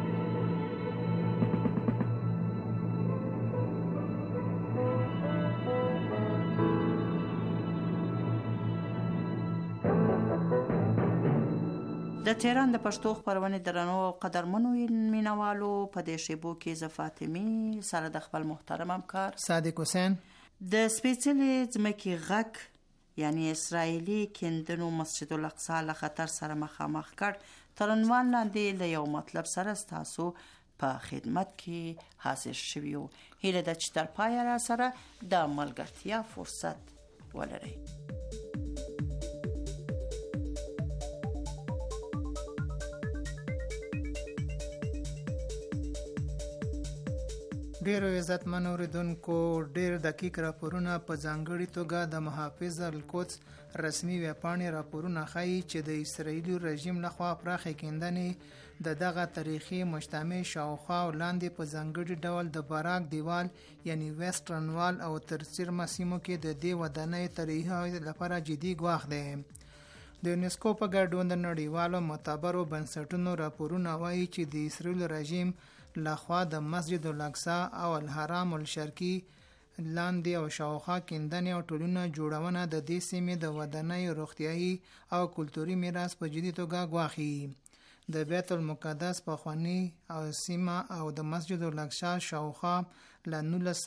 د تهران د پښتو خپرونې درنو قدرمنو مینوالو، په دې شیبو کې زه فاطمي سره د خپل محترم همکار
صادق حسین
د سپېڅلې ځمکې غږ یعنی اسرائیلی کیندنو مسجد الاقصی له خطر سره مخامخ کړ. تر عنوان لاندې له یو مطلب سره ستاسو په خدمت کې حاضر شوي یو. هیله ده چې تر پایه را سره د ملګرتیا فرصت ولرئ.
ډیرو عزتمنو اوریدونکو، ډیر دقیق راپورونه په ځانګړي توګه د محافظ القدس رسمي ویبپاڼې راپورونه ښیي چې د اسرائیلي رژیم لخوا پراخې کیندنې د دغه تاریخي مجتمع شاوخوا او لاندې په ځانګړي ډول د باراک دیوال یعنی ویسټرن وال او ترڅیرمه سیمو کې د دې ودانۍ ترهیب لپاره جدي ګواښ دی. د یونسکو په ګډون د نړیوالو معتبرو بنسټونو راپورونه وایي چې د اسرائیل رژیم لخوا د مسجد الاقصی او الحرام الشرقي لاندې او شاوخوا کیندنې او ټولونه جوړونه د دې سیمې د ودانۍ روغتیايي او کلتوري میراث په جدي توګه ګواښي. د بیت المقدس پخوانی او سیمه او د مسجد الاقصی شاوخوا له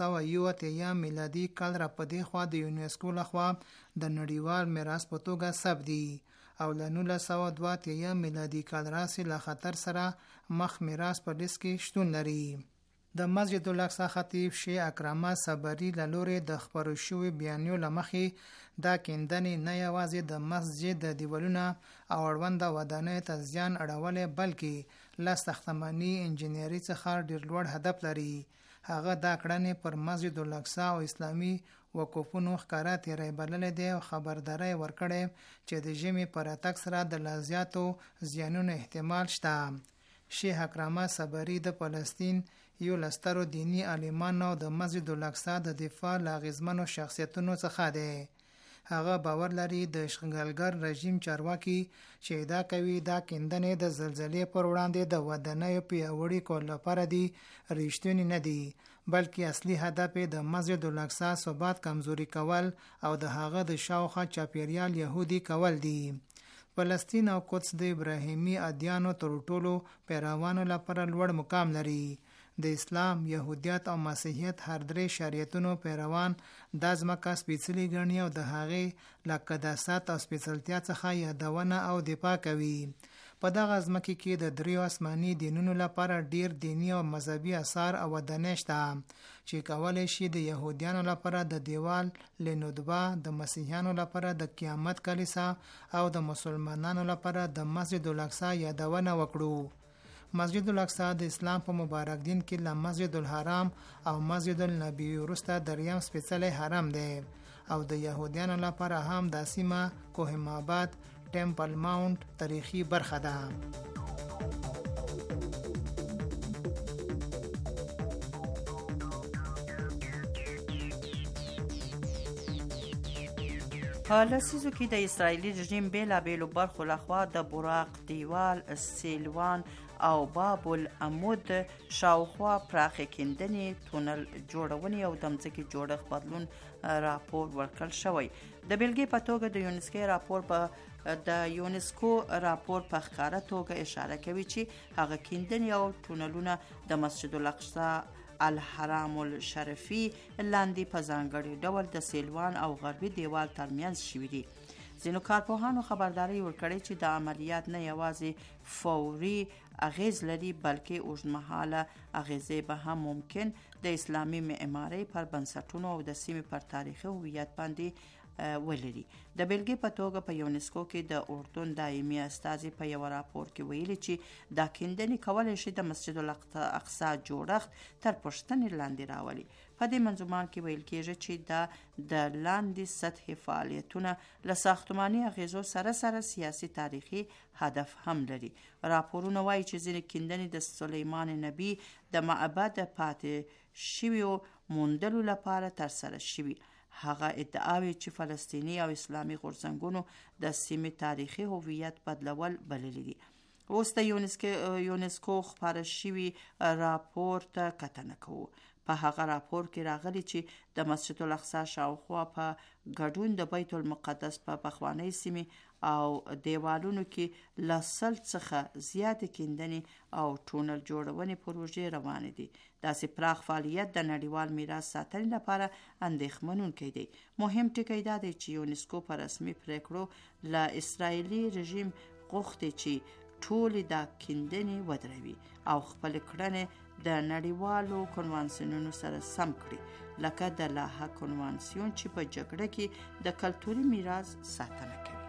1901 میلادي کال را پدې خوا د یونسکو لخوا د نړیوال میراث په توګه ثبت دي او له 1902 میلادي کال راځي له خطر سره مخ میراث په لیست کې شتون لري. د مسجد الاقصی خطیب شیخ اکرامه صبری له لوري د خبرو شوی بیانیو لمخې دا کیندنې نه یوازې د مسجد د دیوالونه او اړوند ودانۍ ته زیان اړولې بلکې له ساختماني انجینری څخه ډیر لوړ هدف لري. هغه دا کړنې پر مسجد الاقصی او اسلامي وقفونو ښکارا تیری بللې دی او خبرداري ورکړې چې د ژمي پر اتک سره د لازیاتو زیانونو احتمال شته. شیخ اکرامه صبری د فلسطین یو لسترو دینی عالمانو د مسجد الاقصی د دفاع لاغزمنو شخصیتونو څخه دی. هغه باور لري د اشغالګر رژیم چارواکي چې دا کوي دا کیندنې د زلزلې پر وړاندې د ودانیو پیاوړي کول لپاره دي ریښتونی نه دي بلکې اصلي هدف د مسجد الاقصی ثبات کمزوري کول او د هغه د شاوخوا چاپیریال يهودي کول دي. فلسطین او قدس د ابراهیمي ادیانو تر ټولو پیروانو لپاره لوړ مقام لري. د اسلام، يهودیت او مسیحیت هر درې شریعتونو پیروان د ځمکه سپېڅلې ګڼي او د هغې له قداست او سپېڅلتیا څخه یادونه او دفاع کوي. په دغه ځمکه کې د دریو آسماني دینونو لپاره ډیر دینی او مذهبي آثار او ودانۍ شته چې کولی شي د يهودیانو لپاره د دیوال لندوبه، د مسیحیانو لپاره د قیامت کلیسا او د مسلمانانو لپاره د مسجد الاقصی یادونه وکړو. مسجد الاقصی د اسلام په مبارک دین کې له مسجد الحرام او مسجد النبی وروسته دریم سپېڅلی حرم دی او د يهودیانو لپاره هم د سیمه کوه معبد ټیمپل ماونټ تاریخي برخه ده.
په لسیزو کې د اسرایلی رژیم بیلابیلو برخو لخوا د براق دیوال، سیلوان او باب العمود شاوخوا پراخې کیندنې، تونل جوړونې او د مځکې جوړښت بدلون راپور ورکړل شوی. د بیلګې په توګه د یونسکو راپور په ښکاره توګه اشاره کوي چې هغه کیندنې او تونلونه د مسجد الاقصی الحرام الشرفي لاندې په ځانګړي ډول د سیلوان او غربي دیوال ترمنځ شوي دي. ځینو کارپوهانو خبرداری ورکړې چې د عملیات نه یوازې فوري اغیز لري بلکې اوږدمهاله اغیزې به هم ممکن د اسلامي معمارۍ پر بنسټونو او د سیمې پر تاریخي هویت باندې ولري. د بیلګې په توګه په یونسکو کې د اردن دایمي استازي په یو راپور کې ویلي چې دا کیندنې کولی شي د مسجد الاقصی جوړښت تر پوښتنې لاندې راولي. په دې منظومان کې ویل کېږي چې د لاندې سطحې فعالیتونه له ساختماني اغیزو سره سیاسي تاریخي هدف هم لري. راپورونه وایي چې ځینې کیندنې د سلیمان نبی د معبد پاتې شویو موندلو لپاره ترسره شوي. هغه ادعاوي چې فلسطینی او اسلامي غورځنګونو د سیمې تاریخي هویت بدلول بللي دي. اوس د یونسکو خپاره شوي راپور ته کتنه کوو. په هغه راپور کې راغلي چې د مسجد الاقصی شاوخوا په ګډون د بیت المقدس په پخوانۍ سیمې او دیوالونو کې له 100 څخه زیاتې کیندنې او ټونل جوړونې پروژې روانې دي. داسې پراخ فعالیت د نړیوال میراث ساتنې لپاره اندېښمنونکی دی. مهم ټکی دا دی چې یونسکو په رسمي پریکړو له اسرایلی رژیم غوښتي چې ټولې دا کیندنې ودروي او خپل کړنې د نړیوالو کنوانسیونونو سره سم کړي، لکه د لاهه کنوانسیون چې په جګړه کې د کلتوري میراث ساتنه کوي.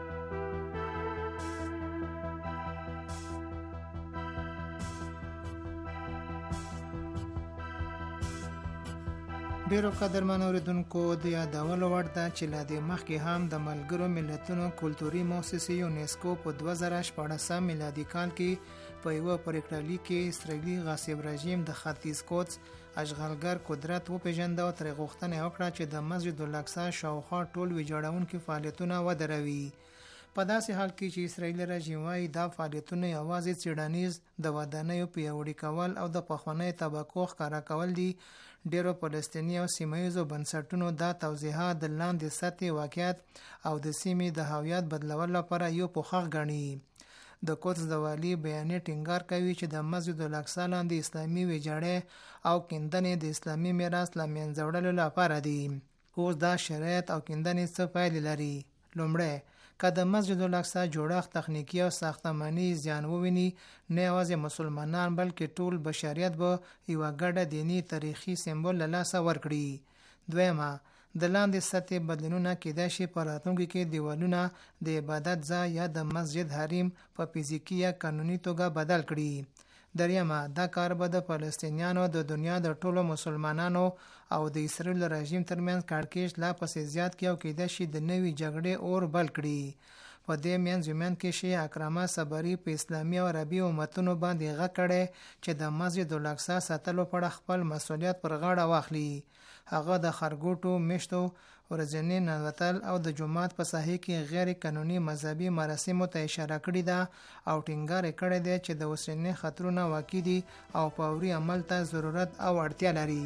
ډیرو قدرمن اوریدونکو د یادولو وړ ده چې لا دې مخکې هم د ملګرو ملتونو کلتوري مؤسسې یونسکو په 2014 میلادي کال کې په یوه پریکړه لیک کې اسرائیلي غاصب رژیم د ختیځ قدس اشغالګر قدرت وپېژنده او ترې غوښتنه وکړه چې د مسجد الاقصی شاوخوا ټول ویجاړونکي فعالیتونه ودروي. په داسې حال کې چې اسرائیلي رژیم وايي دا فعالیتونه یوازې څېړنیز د ودانیو پیاوړي کول او د پخوانیو طبقو ښکاره کول دي، ډیرو فلسطیني او سیمهییزو بنسټونو دا توضیحات د لاندې سطحې واقعیت او د سیمې د هویت بدلولو لپاره یو پوښښ ګڼي. د قدس د والي بیانیه ټینګار کوي چې د مسجد الاقصی لاندې اسلامي ویجاړۍ او کیندنې د اسلامي میراث له منځه وړلو لپاره دي. اوس دا شرایط او کیندنې څه پایلې لري؟ لومړی، که د مسجد الاقصی جوړښت تخنیکی او ساختماني زیان وویني، نه یوازې مسلمانان بلکې ټول بشریت به یوه ګډه دینی تاریخي سمبول له لاسه ورکړي. دویمه، د لاندې سطحې بدلونونه کېدای شي په راتلونکي کې دیوالونه د عبادت ځای یا د مسجد حریم په فزیکي یا قانوني توګه بدل کړي. دریمه، دا کار به د فلسطینیانو د دنیا د ټولو مسلمانانو او د اسرائیل رژیم ترمنځ کړکېچ لا پسې زیات کړي او کېدای شي د نوې جګړې اور بل کړي. په دې منځ کې شي اکرامه صبري په اسلامي او عربي امتونو باندې غږ کړی چې د مسجد الاقصی ساتلو په اړه خپل مسؤلیت پر غاړه واخلي. هغه د خرګوټو میشتو ورځنی ننوتل او د جماعت په ساحې کې غیر قانوني مذهبي مراسمو ته اشاره کړې ده او ټینګار کړی دی چې د اوسنۍ خطرونه واقع دي او فوري عمل ته ضرورت او اړتیا لري.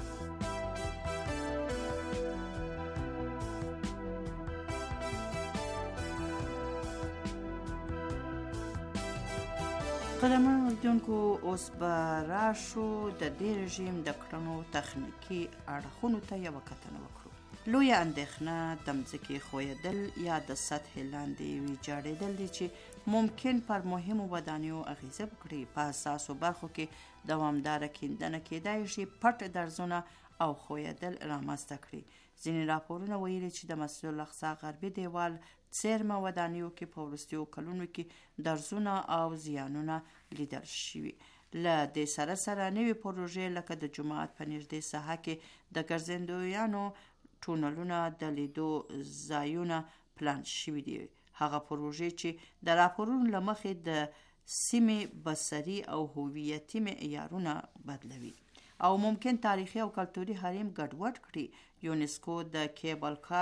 قدرمن اوریدونکو، اوس به راشو د دې رژیم د کړنو تخنیکي اړخونو ته یوه کتنه وکړو. لویه اندېښنه د مځکې ښویېدل یا د سطحې لاندې ویجاړېدل دي چې ممکن پر مهمو ودانیو اغیزه وکړي. په حساسو برخو کې دوامداره کیندنه کېدای شي پټ درزونه او ښویېدل رامنځته کړي. ځینې راپورونه ویلي چې د مسجد الاقصی غربي دیوال څیرمه ودانیو کې په وروستیو کلونو کې درزونه او زیانونه لیدل شوي. له دې سره نوې پروژې لکه د جماعت په نږدې ساحه کې د ګرځندویانو ټونلونه د لیدو ځایونه پلان شوي دي. هغه پروژې چې د راپورونو له مخې د سیمې بصري او هویتي معیارونه بدلوي او ممکن تاریخي او کلتوري حریم ګډوډ کړي. یونسکو د کیبل کار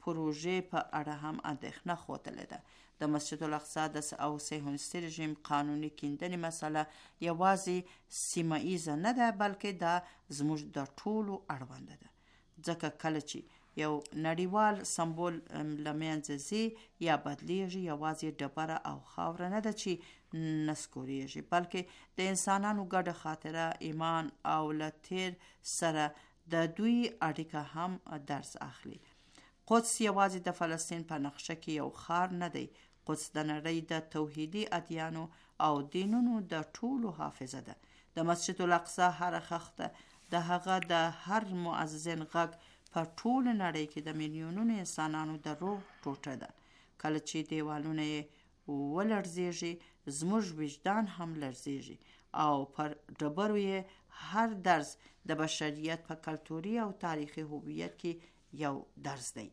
پروژې په اړه هم اندېښنه ښودلې ده. د مسجد الاقصی او صهیونیستي رژیم قانوني کیندنې مسله یوازې سیمه ایزه نه ده، بلکې دا زموږ د ټولو اړونده ده. ځکه کله چې یو نړیوال سمبول لمنځه ځي یا بدلیږي، یوازې ډبره او خاوره نه ده چې نسکوریږي، بلکې د انسانانو ګډه خاطره، ایمان او له تیر سره د دوی اړیکه هم درس اخلي. قدس یوازې د فلسطین په نقشه کې یو ښار نه دی. قدس د نړۍ د توحیدي ادیانو او دینونو د ټولو حافظه ده. د مسجد الاقصی هر خښته د هغه د هر معززن غږ په ټول نړۍ کې د میلیونونو انسانانو د روح ټوټه ده. کله چې دیوالونه یې ولړزیږي، زموږ وجدان هم لړزیږي او پر ډبرو یې هر درس د بشریت په کلتوري او تاریخي هویت کې یو درس دی.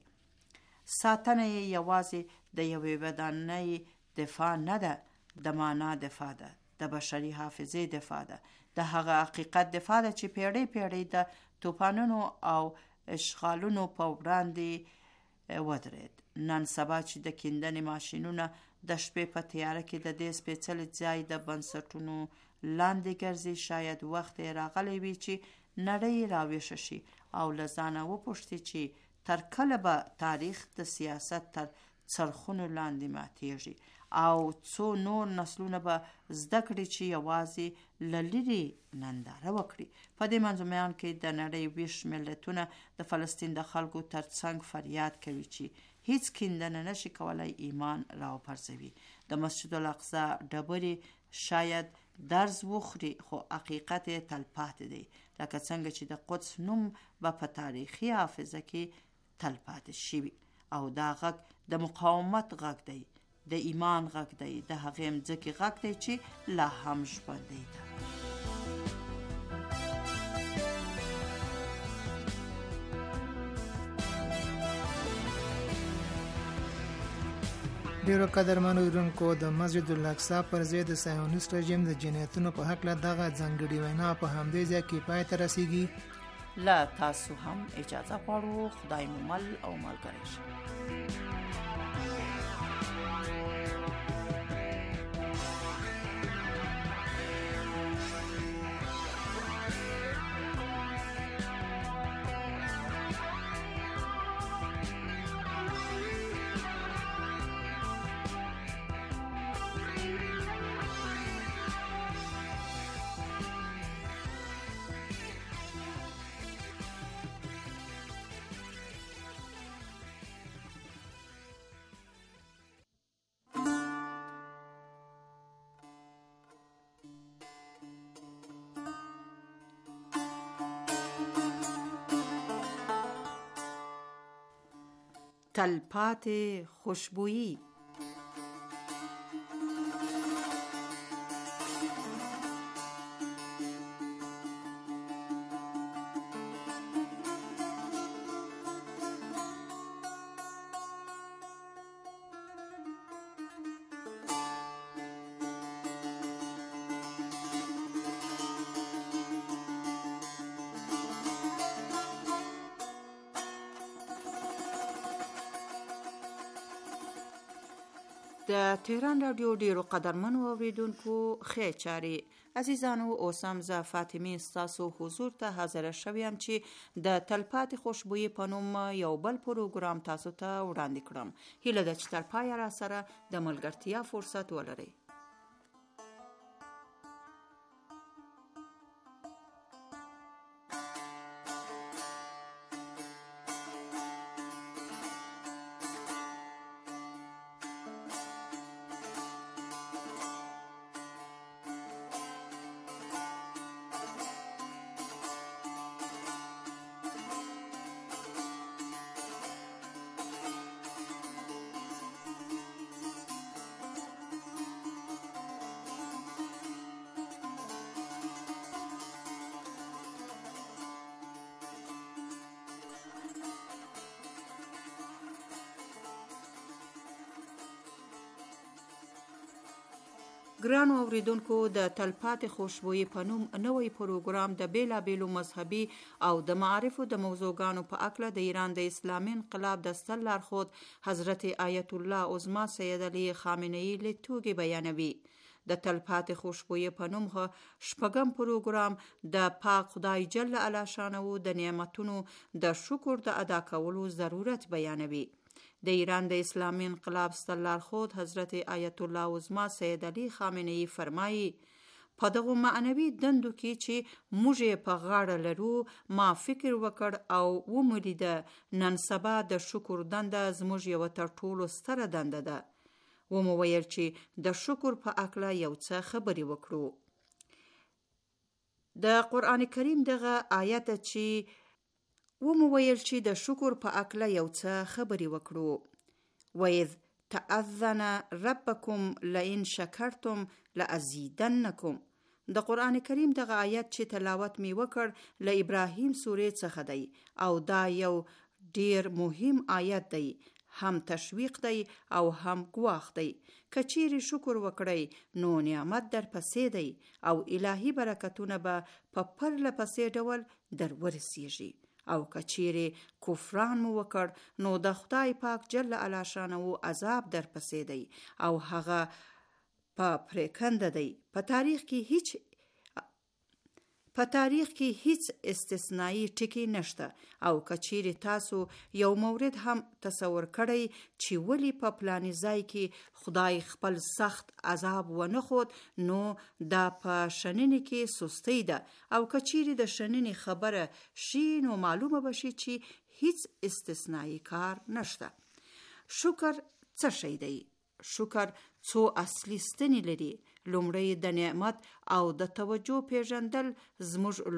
ساتنه یې یوازې د یوې ودانۍ دفاع نه ده، د معنا دفاع ده، د بشري حافظې دفاع ده، د هغه حقیقت دفاع ده چې پیړۍ پیړۍ د توپانونو او اشغالونو په وړاندې ودرېد. نن سبا چې د کیندنې ماشینونه د شپې په تیاره کې د دې سپېڅلي ځای د بنسټونو لاندې ګرځي، شاید وخت یې راغلی وي چې نړۍ راویښه شي او له ځانه وپوښتي چې تر کله به تاریخ د سیاست تر څرخونو لاندې ماتیږي او څو نور نسلونه به زده کړي چې یوازې له لرې ننداره وکړي. په دې منظومیان کې د نړۍ ویښ ملتونه د فلسطین د خلکو تر څنګ فریاد کوي چې هیڅ کیندنه نشي کولای ایمان راوپرځوي. د مسجد الاقصی ډبرې شاید درز وخوري، خو حقیقت یې تلپاتې دی، لکه څنګه چې د قدس نوم به په تاریخي حافظه کې تلپاتې شي. او دا غږ د مقاومت غږ دی، د ایمان غږ دی، د هغې مځکې غږ دی چې لا هم ژوندی ده.
ډیرو قدرمنو اوریدونکو، د مسجد الاقصی پر ضد د صهیونیست رژیم د جنایتونو په هکله دغه ځانګړې وینا په همدې ځای کې پای ته رسیږي.
لا تاسو هم اجازه غواړو. خدای مو مل او ملګری شي. تلپاتې خوشبویی. د تهران رادیو ډیرو قدرمنو اوریدونکو ښې چارې عزیزانو، اوس هم زه فاطمه ستاسو حضور ته حاضره شوم چې د تلپاتې خوشبویی په نوم یو بل پروګرام تاسو ته وړاندې کړم. هیله ده چې تر پایه را سره د ملګرتیا فرصت ولرئ. ګرانو اوریدونکو د تلپاتې خوشبويي په نوم نوی پروګرام د بیلابیلو مذهبي او د معارفو د موضوعګانو په اکله د ایران د اسلامي انقلاب د ستر لارښود حضرت آیت الله عظما سید علی خامنه‌ای له توګه بیانوي. د تلپاتې خوشبويي په نوم شپږم پروګرام د پاک خدای جل علا شانه د نعمتونو د شکر د ادا کولو ضرورت بیانوي. د ایران د اسلامي انقلاب ستر لارښود حضرت آیت الله عظما سید علی خامنه‌ای فرمایي په دغه معنوي دندو کې چې موږ په غاړه لرو ما فکر وکړ او ومولید نن سبا د شکر دنده زموږ یو تر ټولو ستره دنده ده. ومو ویل چې د شکر په اکله یو څه خبرې وکړو. د قرآن کریم دغه آیت چې ومو ویل چې د شکر په اکله یو څه خبرې وکړو. وَإِذْ تَأَذَّنَ رَبَّكُمْ لَئِنْ شَكَرْتُمْ لَأَزِيدَنَّكُمْ. د قرآن کریم دغه آیت چې تلاوت می وکړ له ابراهیم سورې څخه دی او دا یو ډیر مهم آیت دی، هم تشویق دی او هم ګواښ دی. کچیر شکر وکړی نو نعمت در پسې دی او الهی برکتونه به په پرله پسې ډول در ورسیږي. او کچیرې کفران مو وکړ نو د خدای پاک جل علا شانه عذاب در پسې دی او هغه په پریکنده دی. په تاریخ کې هیڅ استثنایی ټکی نشته او کچیرې تاسو یو مورد هم تصور کړئ چې ولی په پلاني ځای کې خدای خپل سخت عذاب ونه خود نو دا په شننې کې سستی ده او کچیرې د شننې خبره شي نو معلومه بشي چې هیڅ استثنایی کار نشته. شکر څه شی دی؟ شکر څو اصلي ستنې لري. لومړی د نعمت او د توجه پیژندل. زموږ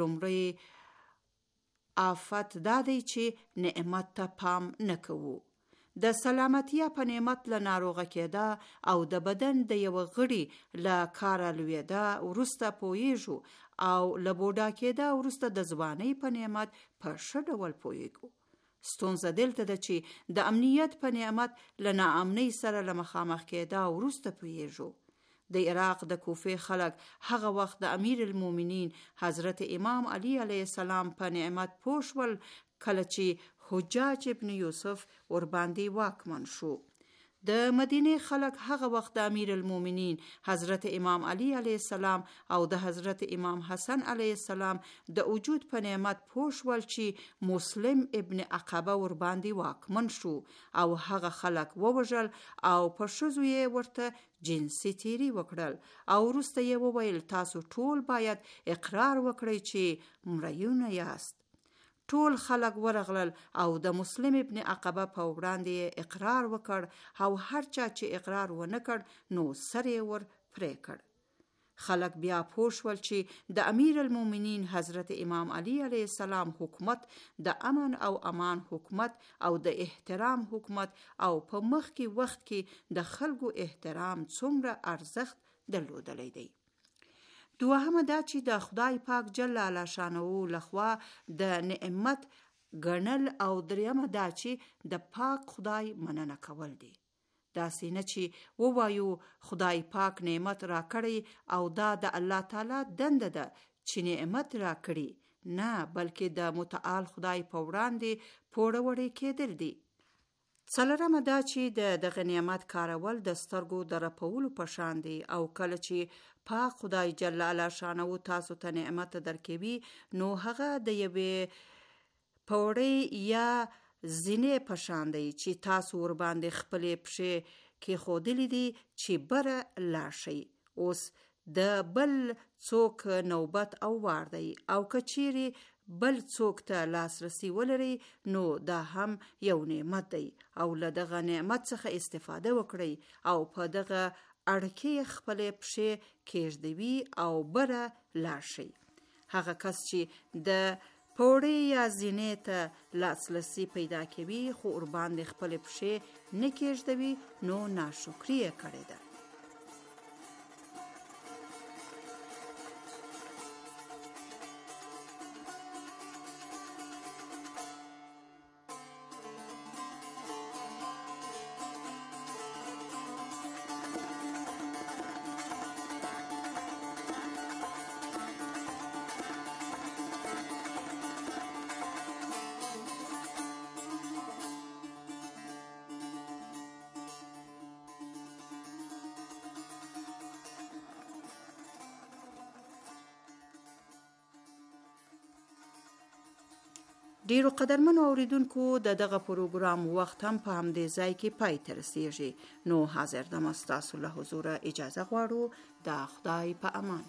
لومړی آفت دا دی چې نعمت ته پام نه کوو. د سلامتیا په نعمت له ناروغه کېده او د بدن د یو غړي له کاره لوېده وروسته پوهیږو او له بوډا کېده وروسته د ځوانۍ په نعمت په ښه ډول پوهیږو. ستونزه دلته ده چې د امنیت په نعمت له ناامنۍ سره له مخامخ کېده وروسته پوهیږو. د عراق د کوفې خلک هغه وخت د امیر المؤمنین حضرت امام علی علیه السلام په نعمت پوه شول کله چې حجاج ابن یوسف ورباندې واکمن شو. د مدینه خلک هغه وخت د امیر المؤمنین حضرت امام علی علیه السلام او د حضرت امام حسن علیه السلام د وجود په نعمت پوه شول چې مسلم ابن عقبه ورباندې واکمن شو او هغه خلک ووژل او په ښځو یې ورته جنسي تیری وکړل او وروسته یې وویل تاسو ټول باید اقرار وکړئ چې مریونه یاست. ټول خلک ورغلل او د مسلم ابن عقبه په وړاندې اقرار وکړ او هر چا چې اقرار ونه کړ نو سر یې ور پرې کړ. خلک بیا پوه شول چې د امیر المؤمنین حضرت امام علی علیه السلام حکومت د امن او امان حکومت او د احترام حکومت او په مخکې وخت کې د خلکو احترام څومره ارزښت درلودلی دی. دوهمه دا چې د خدای پاک جل علا شانه لخوا د نعمت ګڼل او دریمه دا چې د پاک خدای مننه کول دي. داسې نه چې ووایو خدای پاک نعمت را کړی او دا د الله تعالی دنده ده چې نعمت را کړي، نه بلکې د متعال خدای په وړاندې پوړه وړې کېدل دي. څلورمه دا چې دغه نعمت کارول د سترګو د رپولو په شان دی او کله چې پاک خدای جل علا شانه تاسو ته نعمت درکوي نو هغه د یوې پوړې یا زینې په شان دی چې تاسو ورباندې خپلې پښې کېښودلې دي چې بره لاړ شئ. اوس د بل څوک نوبت او وار دی او کچیرې بل څوک ته لاسرسی ولري نو دا هم یو نعمت دی او له دغه نعمت څخه استفاده وکړئ او په دغه اړکې خپلې پښې کېږدوي او بره لاړ شئ. هغه کس چې د پوړې یا زینې ته لاسرسی پیدا کوي خو ورباندې خپلې پښې نه کېږدوي نو ناشکري یې کړې ده. ډیرو قدرمنو اوریدونکو د دغه پروګرام وخت هم په همدې ځای کې پای ته رسیږي. نو حاضر دم ستاسو له حضوره اجازه غواړو. د خدای په امان.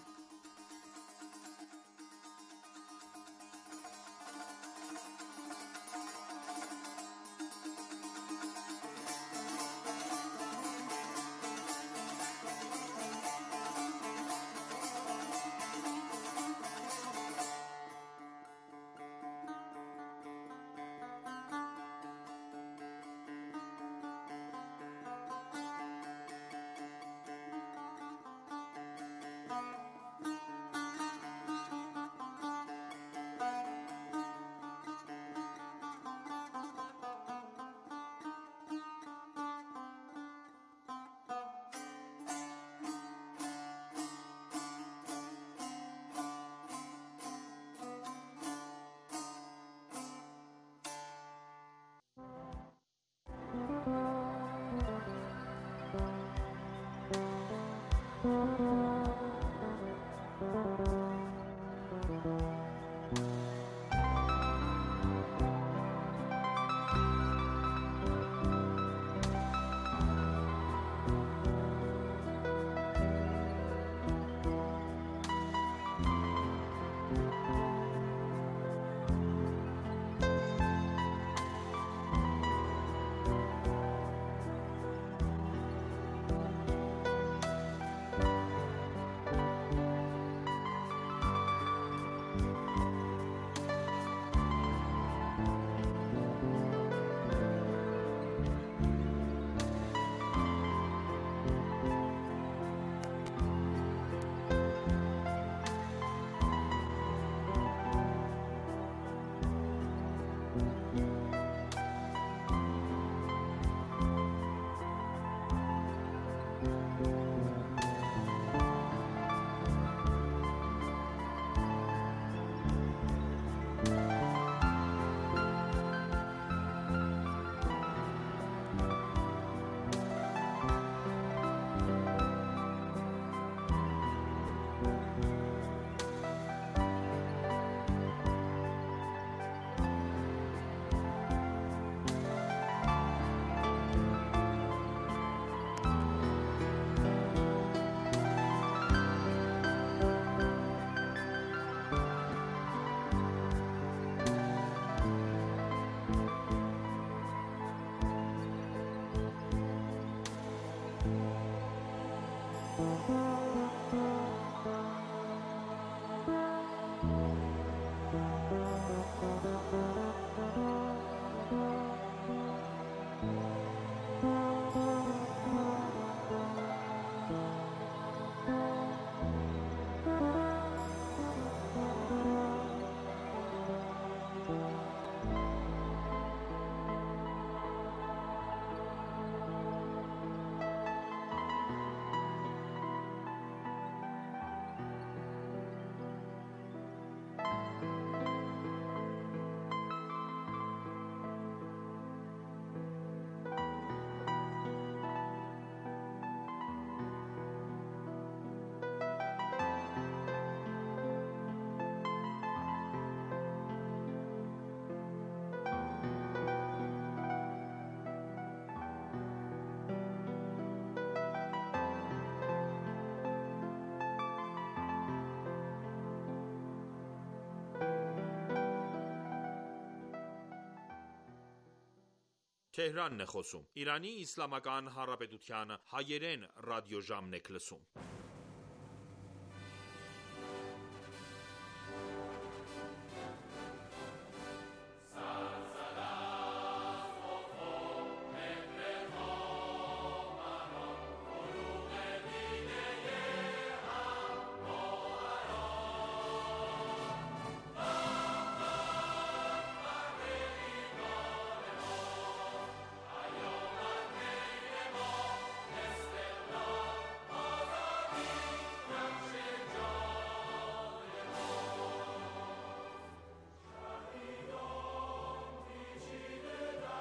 Թեհրան Նխոսում Իրանի Իսլամական Հանրապետության հայերեն ռադիոժամն եք լսում։